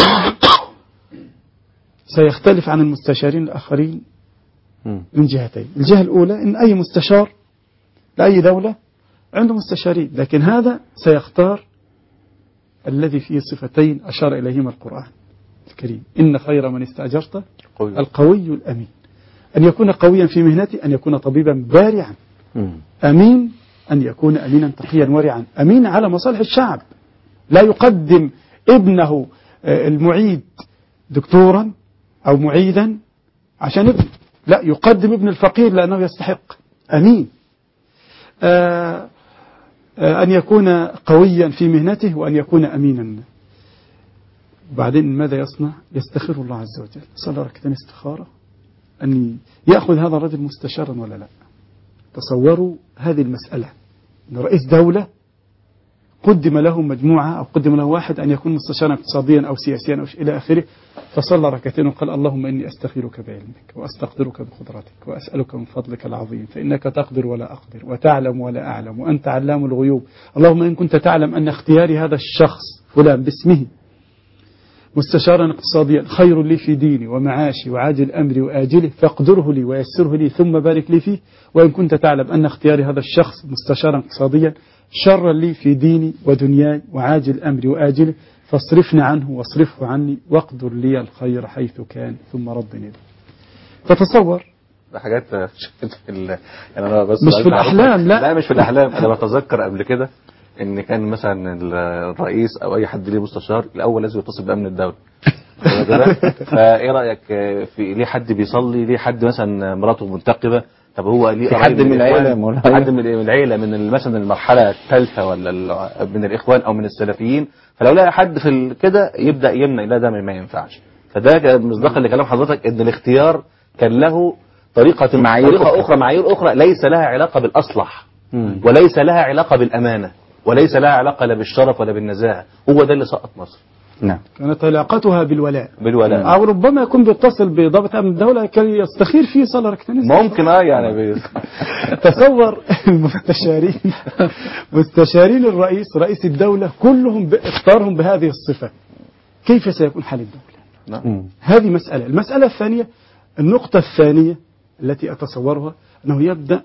سيختلف عن المستشارين الآخرين من جهتين. الجهة الأولى إن أي مستشار لأي دولة عنده مستشارين، لكن هذا سيختار الذي فيه صفتين أشار إليهما القرآن الكريم: إن خير من استأجرت القوي الأمين. أن يكون قويا في مهنته، أن يكون طبيبا بارعا، أمين، أن يكون أمينا تقيا ورعا، أمين على مصالح الشعب. لا يقدم ابنه المعيد دكتورا أو معيدا عشان ابنه، لا، يقدم ابن الفقير لأنه يستحق. أمين. أن يكون قويا في مهنته وأن يكون أمينا. بعدين ماذا يصنع؟ يستخير الله عز وجل، صلى ركعتين استخارة أن يأخذ هذا الرجل مستشارا ولا لا. تصوروا هذه المسألة، أن رئيس دولة قدم له مجموعة أو قدم له واحد أن يكون مستشارا اقتصاديا أو سياسيا أو إلى آخره، فصلى ركعتين وقال: اللهم إني أستخيرك بعلمك وأستقدرك بقدرتك وأسألك من فضلك العظيم فإنك تقدر ولا أقدر وتعلم ولا أعلم وأنت علام الغيوب. اللهم إن كنت تعلم أن اختياري هذا الشخص فلان باسمه مستشارا اقتصاديا خير لي في ديني ومعاشي وعاجل أمري وآجله فاقدره لي ويسره لي ثم بارك لي فيه، وإن كنت تعلم أن اختياري هذا الشخص مستشارا اقتصاديا شرا لي في ديني ودنياي وعاجل أمري وآجله فاصرفني عنه واصرفه عني واقدر لي الخير حيث كان ثم ردني له. فتصور ده حاجات يعني انا بس مش في الأحلام، لا مش في الأحلام. أنا بتذكر قبل كده إن كان مثلا الرئيس أو أي حد ليه مستشار الأول لازم يتصل بأمن الدولة. فإيه رأيك في ليه حد بيصلي، ليه حد مثلا مراته منتقبة، طب هو ليه حد من العيلة، حد من العيلة من مثلا المرحلة الثالثة ولا من الإخوان أو من السلفيين، فلو لقى حد في كده يبدأ يمنع، لا ده ما ينفعش. فده مصداقا لكلام حضرتك إن الاختيار كان له طريقة أخرى، معايير أخرى ليس لها علاقة بالأصلح وليس لها علاقة بالأمانة وليس لها علاقة لا بالشرف ولا بالنزاهة. هو ده اللي سقط مصر. نعم. كانت علاقتها بالولاء. بالولاء. أو ربما يكون بيتصل بضابط أمن الدولة كي يستخير فيه صلاة ركعتين. ممكن يعني تصور مستشارين الرئيس رئيس الدولة كلهم اختارهم بهذه الصفة، كيف سيكون حال الدولة؟ نعم. هذه مسألة. المسألة الثانية، النقطة الثانية التي أتصورها أنه يبدأ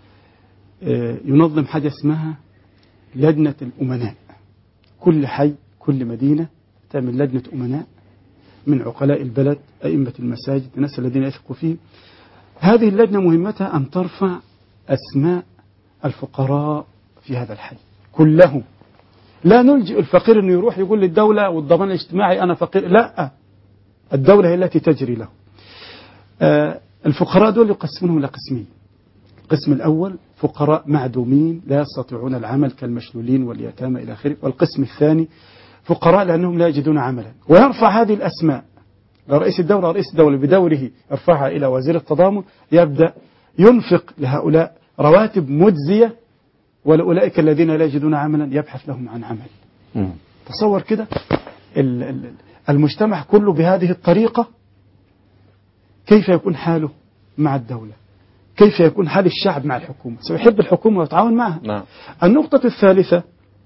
ينظم حاجة اسمها لجنة الأمناء. كل حي كل مدينة تعمل لجنة أمناء من عقلاء البلد، أئمة المساجد، الناس الذين يثقوا فيه. هذه اللجنة مهمتها أن ترفع أسماء الفقراء في هذا الحي كلهم. لا نلجئ الفقير أنه يروح يقول للدولة والضمان الاجتماعي أنا فقير، لا، الدولة هي التي تجري له. الفقراء دول يقسمونهم إلى قسمين. القسم الأول فقراء معدومين لا يستطيعون العمل كالمشلولين واليتامى إلى آخره. والقسم الثاني فقراء لأنهم لا يجدون عملا. ويرفع هذه الأسماء لرئيس الدولة، رئيس الدولة بدوره يرفعها إلى وزير التضامن، يبدأ ينفق لهؤلاء رواتب مجزية، ولأولئك الذين لا يجدون عملا يبحث لهم عن عمل. تصور كده المجتمع كله بهذه الطريقة، كيف يكون حاله مع الدولة؟ كيف يكون حال الشعب مع الحكومة؟ سيحب الحكومة ويتعاون معها. نعم. النقطة الثالثة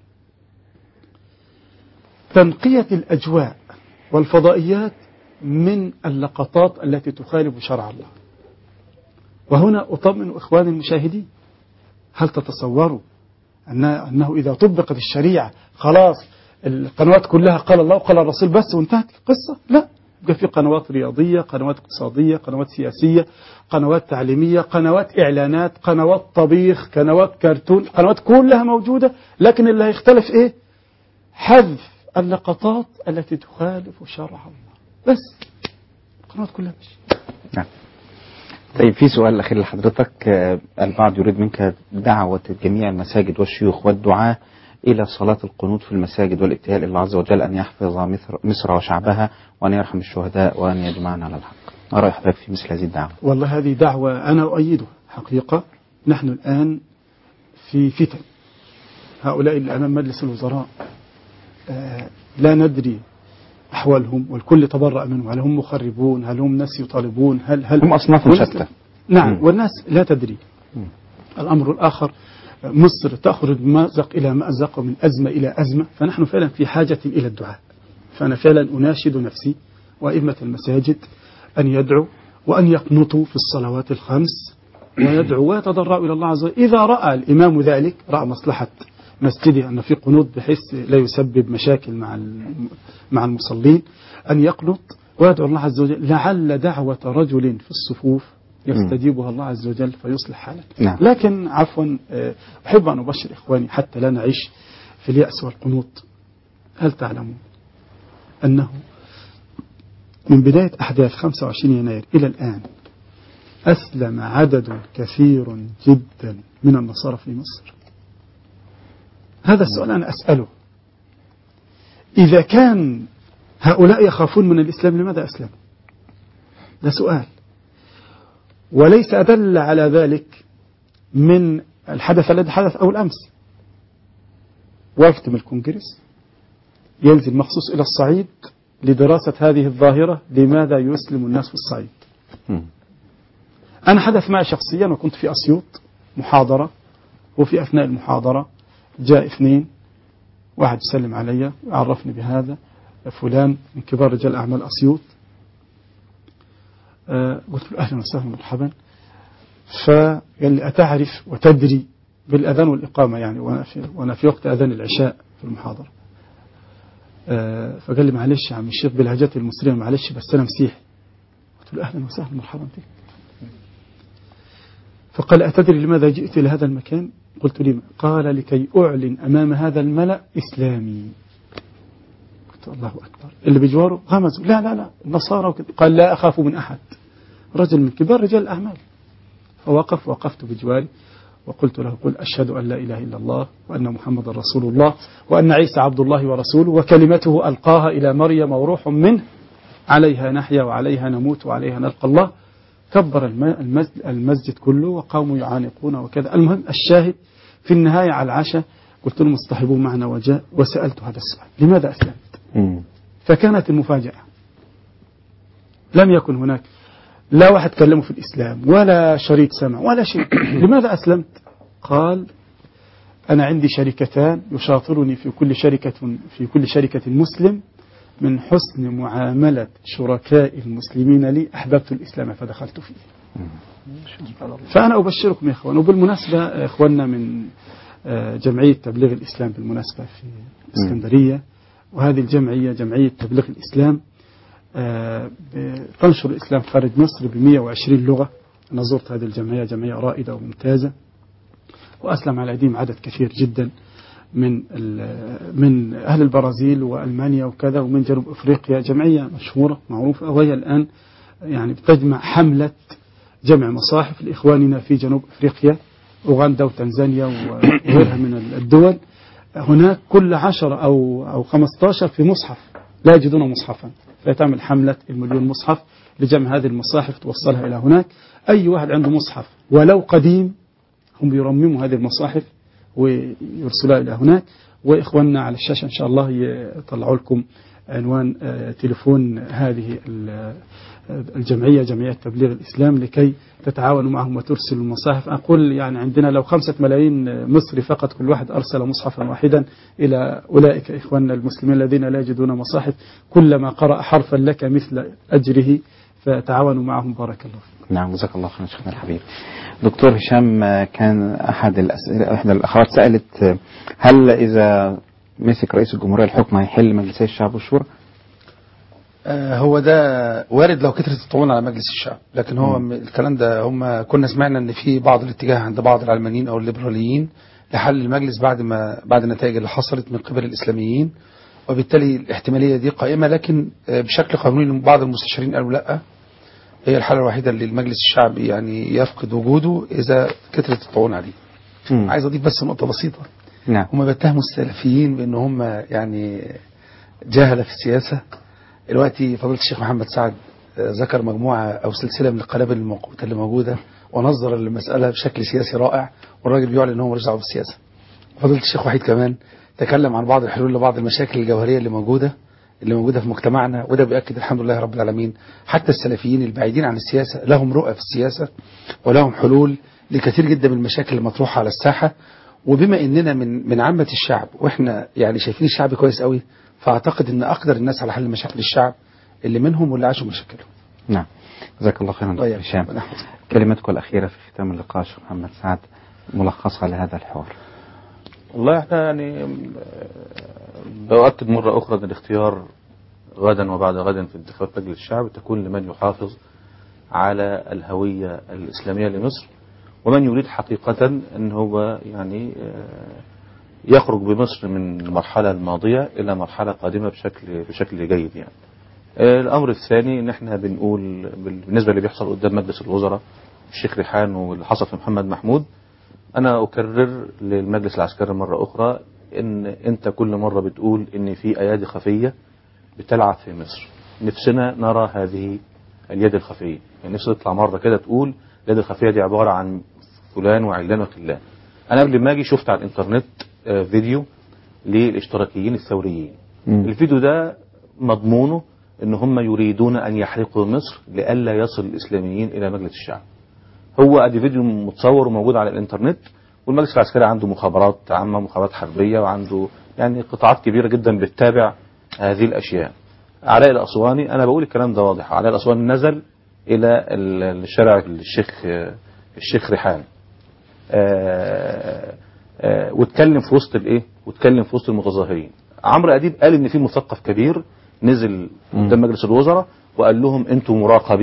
تنقية الأجواء والفضائيات من اللقطات التي تخالف شرع الله. وهنا أطمئن إخواني المشاهدين، هل تتصوروا أنه إذا طبقت الشريعة خلاص القنوات كلها قال الله وقال الرسول بس وانتهت القصة؟ لا، يبقى في قنوات رياضية، قنوات اقتصادية، قنوات سياسية، قنوات تعليمية، قنوات إعلانات، قنوات طبيخ، قنوات كرتون، قنوات كلها موجودة. لكن اللي هيختلف إيه؟ حذف اللقطات التي تخالف شرع الله بس. القنوات كلها مش. نعم. طيب في سؤال أخير لحضرتك. البعض يريد منك دعوة جميع المساجد والشيوخ والدعاة إلى صلاة القنوت في المساجد والابتهال إلى الله عز وجل أن يحفظ مصر وشعبها وأن يرحم الشهداء وأن يجمعنا على الحق. ما رأي حضرتك في مثل هذه الدعوة؟ والله هذه دعوة أنا أؤيدها حقيقة. نحن الآن في فتن. هؤلاء اللي أمام مجلس الوزراء لا ندري أحوالهم، والكل تبرأ منهم. هل هم مخربون؟ هل هم ناس يطالبون؟ هل هم أصناف شتى. نعم. والناس لا تدري. الأمر الآخر، مصر تخرج من مأزق إلى مأزق ومن أزمة إلى أزمة، فنحن فعلا في حاجة إلى الدعاء. فأنا فعلا أناشد نفسي وأئمة المساجد أن يدعوا وأن يقنطوا في الصلوات الخمس، ويدعوا ويتضرعوا إلى الله عز وجل. إذا رأى الإمام ذلك، رأى مصلحة مسجده أن في قنوط بحيث لا يسبب مشاكل مع المصلين، أن يقنط ويدعو الله عز وجل، لعل دعوة رجل في الصفوف يستجيبها الله عز وجل فيصلح حاله. نعم. لكن عفوا أحب أن أبشر إخواني حتى لا نعيش في اليأس والقنوط. هل تعلمون أنه من بداية أحداث 25 يناير إلى الآن أسلم عدد كثير جدا من النصارى في مصر؟ هذا السؤال أنا أسأله. إذا كان هؤلاء يخافون من الإسلام لماذا أسلموا؟ ده سؤال. وليس أدل على ذلك من الحدث الذي حدث أول أمس. وفد من الكونغرس ينزل مخصوص إلى الصعيد لدراسة هذه الظاهرة، لماذا يسلم الناس في الصعيد. أنا حدث معي شخصيا وكنت في أسيوط محاضرة، وفي أثناء المحاضرة جاء اثنين، واحد يسلم علي وعرفني بهذا فلان من كبار رجال أعمال أسيوط. قلت له أهلا وسهلا مرحبا. فقال لي أتعرف وتدري بالأذان والإقامة يعني، وأنا في وقت أذان العشاء في المحاضرة، فقال لي معلش يا عم الشيخ بلهجتي المصرية معلش بس أنا مسيحي. قلت له أهلا وسهلا مرحبا بك. فقال أتدري لماذا جئت إلى هذا المكان؟ قلت لما؟ قال لكي أعلن أمام هذا الملأ إسلامي. قلت الله أكبر. اللي بجواره غمزوا لا النصارى وكذا. قال لا أخاف من أحد، رجل من كبار رجال الأعمال. وقفت بجواري وقلت له قل أشهد أن لا إله إلا الله وأن محمد رسول الله وأن عيسى عبد الله ورسوله وكلمته ألقاها إلى مريم وروح منه عليها نحيا وعليها نموت وعليها نلقى الله. كبر المسجد كله وقاموا يعانقون وكذا. المهم الشاهد في النهاية على العشاء قلت لهم اصطحبوا معنا وجاء وسألت هذا السؤال لماذا أسلمت؟ فكانت المفاجأة لم يكن هناك لا واحد كلمه في الإسلام ولا شريط سمع ولا شيء. لماذا أسلمت؟ قال أنا عندي شركتان يشاطرني في كل شركة مسلم، من حسن معاملة شركاء المسلمين لي أحببت الإسلام فدخلت فيه. فأنا أبشركم يا إخوان. وبالمناسبة إخواننا من جمعية تبليغ الإسلام بالمناسبة في اسكندرية، وهذه الجمعية جمعية تبليغ الإسلام تنشر الإسلام خارج مصر ب120 لغة. أنا زرت هذه الجمعية، جمعية رائدة وممتازة، وأسلم على أيديهم عدد كثير جدا من أهل البرازيل وألمانيا وكذا ومن جنوب أفريقيا. جمعية مشهورة معروفة، وهي الآن يعني بتجمع حملة جمع مصاحف لإخواننا في جنوب أفريقيا أوغندا وتنزانيا وغيرها من الدول. هناك كل 10 أو 15 في مصحف لا يجدون مصحفا، فتعمل حملة 1,000,000 مصحف لجمع هذه المصاحف توصلها إلى هناك. أي واحد عنده مصحف ولو قديم هم بيرمموا هذه المصاحف ويرسلها إلى هناك. وإخواننا على الشاشة إن شاء الله يطلعوا لكم عنوان تليفون هذه الجمعية، جمعية تبليغ الإسلام، لكي تتعاونوا معهم وترسلوا المصاحف. أقول يعني عندنا لو 5 ملايين مصري فقط كل واحد أرسل مصحفا واحدا إلى أولئك إخواننا المسلمين الذين لا يجدون مصاحف، كلما قرأ حرفا لك مثل أجره، فتعاونوا معهم بارك الله فيكم. نعم جزاك الله خيرا شيخنا الحبيب. دكتور هشام، كان أحد الأخوات سألت هل إذا مسك رئيس الجمهورية الحكم هيحل مجلسي الشعب والشورى؟ هو ده وارد لو كثرت الطعون على مجلس الشعب، لكن هو الكلام ده هم كنا سمعنا ان في بعض الاتجاه عند بعض العلمانيين او الليبراليين لحل المجلس بعد النتائج اللي حصلت من قبل الاسلاميين، وبالتالي الاحتماليه دي قائمه، لكن بشكل قانوني بعض المستشارين قالوا لا، هي الحاله الوحيده اللي المجلس الشعبي يعني يفقد وجوده اذا كثرت الطعون عليه. عايز اضيف بس نقطه بسيطه. نعم. هم بيتهموا السلفيين بان هم يعني جاهله في السياسه. دلوقتي فضيلة الشيخ محمد سعد ذكر مجموعة أو سلسلة من القنابل الموقوتة اللي موجودة ونظر المسألة بشكل سياسي رائع، والراجل بيعلن أنه ملوش دعوة بالسياسة. فضيلة الشيخ وحيد كمان تكلم عن بعض الحلول لبعض المشاكل الجوهرية اللي موجودة في مجتمعنا، وده بيأكد الحمد لله رب العالمين حتى السلفيين البعيدين عن السياسة لهم رؤى في السياسة ولهم حلول لكثير جدا من المشاكل المطروحة على الساحة. وبما إننا من عامة الشعب وإحنا يعني شايفين الشعب كويس قوي، فأعتقد أن أقدر الناس على حل مشاكل الشعب اللي منهم واللي عاشوا مشاكلهم. نعم جزاك الله خيرا دكتور هشام. كلمتك الأخيرة في ختام اللقاء شيخ محمد سعد، ملخصها لهذا الحوار. والله احنا يعني بأؤكد مرة أخرى أن الاختيار غدا وبعد غدا في انتخابات مجلس الشعب تكون لمن يحافظ على الهوية الإسلامية لمصر، ومن يريد حقيقة أن هو يعني يخرج بمصر من المرحلة الماضية إلى مرحلة قادمة بشكل جيد. يعني الأمر الثاني إن احنا بنقول بالنسبة اللي بيحصل قدام مجلس الوزراء الشيخ ريحان واللي حصل في محمد محمود، أنا أكرر للمجلس العسكري مرة أخرى إن أنت كل مرة بتقول إن في أيادي خفية بتلعب في مصر، نفسنا نرى هذه اليد الخفية. يعني نفسي تطلع مرة كده تقول اليد الخفية دي عبارة عن فلان وعلان وخلان. أنا قبل ما أجي شفت على الإنترنت فيديو للاشتراكيين الثوريين. الفيديو ده مضمونه ان هم يريدون ان يحرقوا مصر لئلا يصل الاسلاميين الى مجلس الشعب. هو ادي فيديو متصور وموجود على الانترنت، والمجلس العسكري عنده مخابرات عامة مخابرات حربية، وعنده يعني قطاعات كبيرة جدا بتتابع هذه الاشياء. علاء الاسواني، انا بقول الكلام ده واضح، علاء الاسواني نزل الى الشارع الشيخ ريحان واتكلم في وسط واتكلم في وسط المتظاهرين. عمرو اديب قال ان في مثقف كبير نزل قدام مجلس الوزراء وقال لهم انتم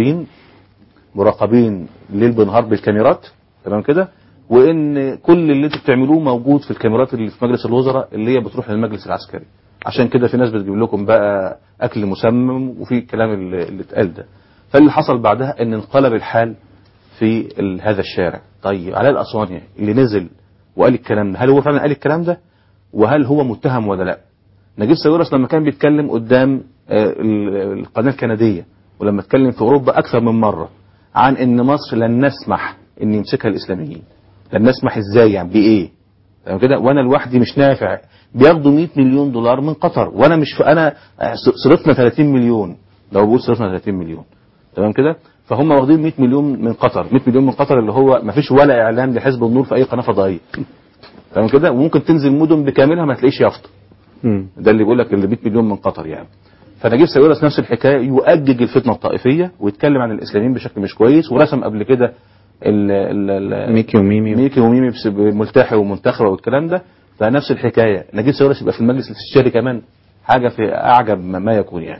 مراقبين ليل بنهار بالكاميرات، تمام كده، وان كل اللي انتم بتعملوه موجود في الكاميرات اللي في مجلس الوزراء اللي هي بتروح للمجلس العسكري، عشان كده في ناس بتجيب لكم بقى اكل مسمم وفي الكلام اللي اتقال ده. فاللي حصل بعدها ان انقلب الحال في هذا الشارع. طيب علاء الاسواني اللي نزل وقال الكلام ده، هل هو فعلا قال الكلام ده وهل هو متهم ولا لا؟ نجيب ساويرس لما كان بيتكلم قدام القناه الكنديه ولما اتكلم في اوروبا اكثر من مره عن ان مصر لن نسمح ان يمسكها الاسلاميين. لن نسمح ازاي يعني بايه؟ تمام كده، وانا لوحدي مش نافع. بياخدوا 100 مليون دولار من قطر وانا مش انا صرفنا 30 مليون، لو بقول صرفنا 30 مليون، تمام كده، فهم واخدين 100 مليون من قطر. 100 مليون من قطر اللي هو ما فيش ولا اعلان لحزب النور في اي قناه فضائيه، تمام كده، وممكن تنزل مدن بكاملها ما تلاقيش يافطه. ده اللي بيقول لك اللي 100 مليون من قطر يعني. فنجيب ساويرس نفس الحكايه، يؤجج الفتنه الطائفيه ويتكلم عن الاسلاميين بشكل مش كويس، ورسم قبل كده ميكي وميمي ملتحي ومنتخبه والكلام ده. فنفس الحكايه نجيب ساويرس يبقى في المجلس الاستشاري كمان، حاجه في اعجب ما يكون يعني.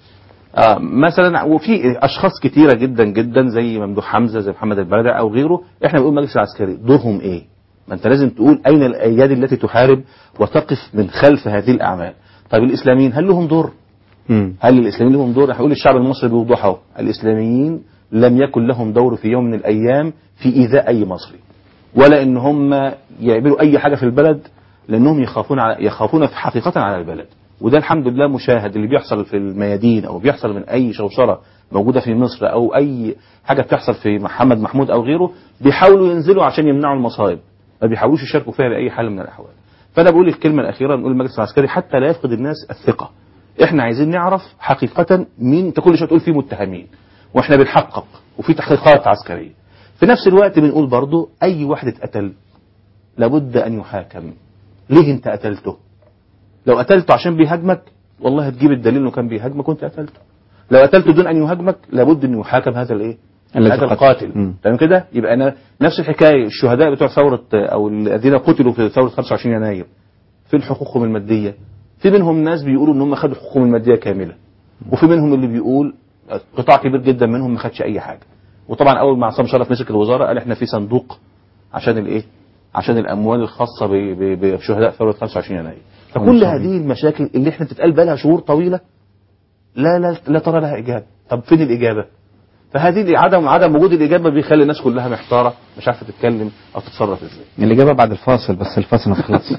مثلا وفي اشخاص كتيره جدا جدا زي ممدوح حمزه، زي محمد البرادع او غيره، احنا بنقول المجلس العسكري دورهم ايه؟ ما انت لازم تقول اين الايادي التي تحارب وتقف من خلف هذه الاعمال. طيب الاسلاميين هل لهم دور؟ هل الاسلاميين لهم دور؟ هقول الشعب المصري بوضوح اهو، الاسلاميين لم يكن لهم دور في يوم من الايام في ايذاء اي مصري، ولا ان هم يعملوا اي حاجه في البلد، لانهم يخافون في حقيقه على البلد. وده الحمد لله مشاهد اللي بيحصل في الميادين او بيحصل من اي شوشره موجوده في مصر او اي حاجه بتحصل في محمد محمود او غيره، بيحاولوا ينزلوا عشان يمنعوا المصائب، ما بيحاولوش يشاركوا فيها باي حال من الاحوال. فانا بقول الكلمه الاخيره، نقول المجلس العسكري حتى لا يفقد الناس الثقه. احنا عايزين نعرف حقيقه مين، انت كل شويه تقول فيه متهمين واحنا بنحقق وفي تحقيقات عسكريه. في نفس الوقت بنقول برضو اي واحد اتقتل لابد ان يحاكم. ليه انت قتلته؟ لو قتلته عشان بيهاجمك والله هتجيب الدليل انه كان بيهاجمك وانت قتلته. لو قتلته دون ان يهاجمك لابد انه يحاكم هذا الايه؟ هذا القاتل. تمام كده؟ يبقى انا نفس الحكايه، الشهداء بتوع ثوره او الذين قتلوا في ثوره 25 يناير فين حقوقهم الماديه؟ في منهم ناس بيقولوا ان هم خدوا حقوقهم الماديه كامله، وفي منهم اللي بيقول قطاع كبير جدا منهم ما خدش اي حاجه. وطبعا اول ما عصام شرف مسك الوزاره قال احنا في صندوق عشان الايه؟ عشان الاموال الخاصه بشهداء ثوره 25 يناير. فكل هذه المشاكل اللي احنا بتتقال بقى لها شهور طويله لا ترى لها اجابه. طب فين الاجابه؟ فهذه عدم وجود الاجابه بيخلي الناس كلها محتاره، مش عارفه تتكلم او تتصرف ازاي. الاجابه بعد الفاصل، بس الفاصل ما خلصش.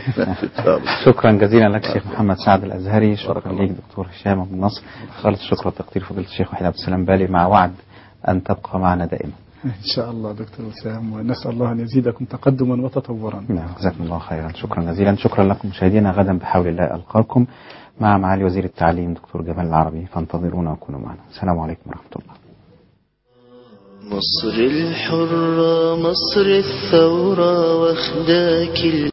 شكرا جزيلا لك شيخ محمد سعد الازهري، شكرا ليك دكتور هشام ابو النصر، خالص الشكر والتقدير فضيله الشيخ وحيد عبد السلام بالي، مع وعد ان تبقى معنا دائما ان شاء الله دكتور وسام، ونسال الله ان يزيدكم تقدما وتطورا. نعم جزاكم الله خيرا، شكرا جزيلا. شكرا لكم مشاهدينا، غدا بحول الله القاكم مع معالي وزير التعليم دكتور جمال العربي، فانتظرونا وكونوا معنا. السلام عليكم ورحمه الله. مصر الحرة، مصر الثورة واخداك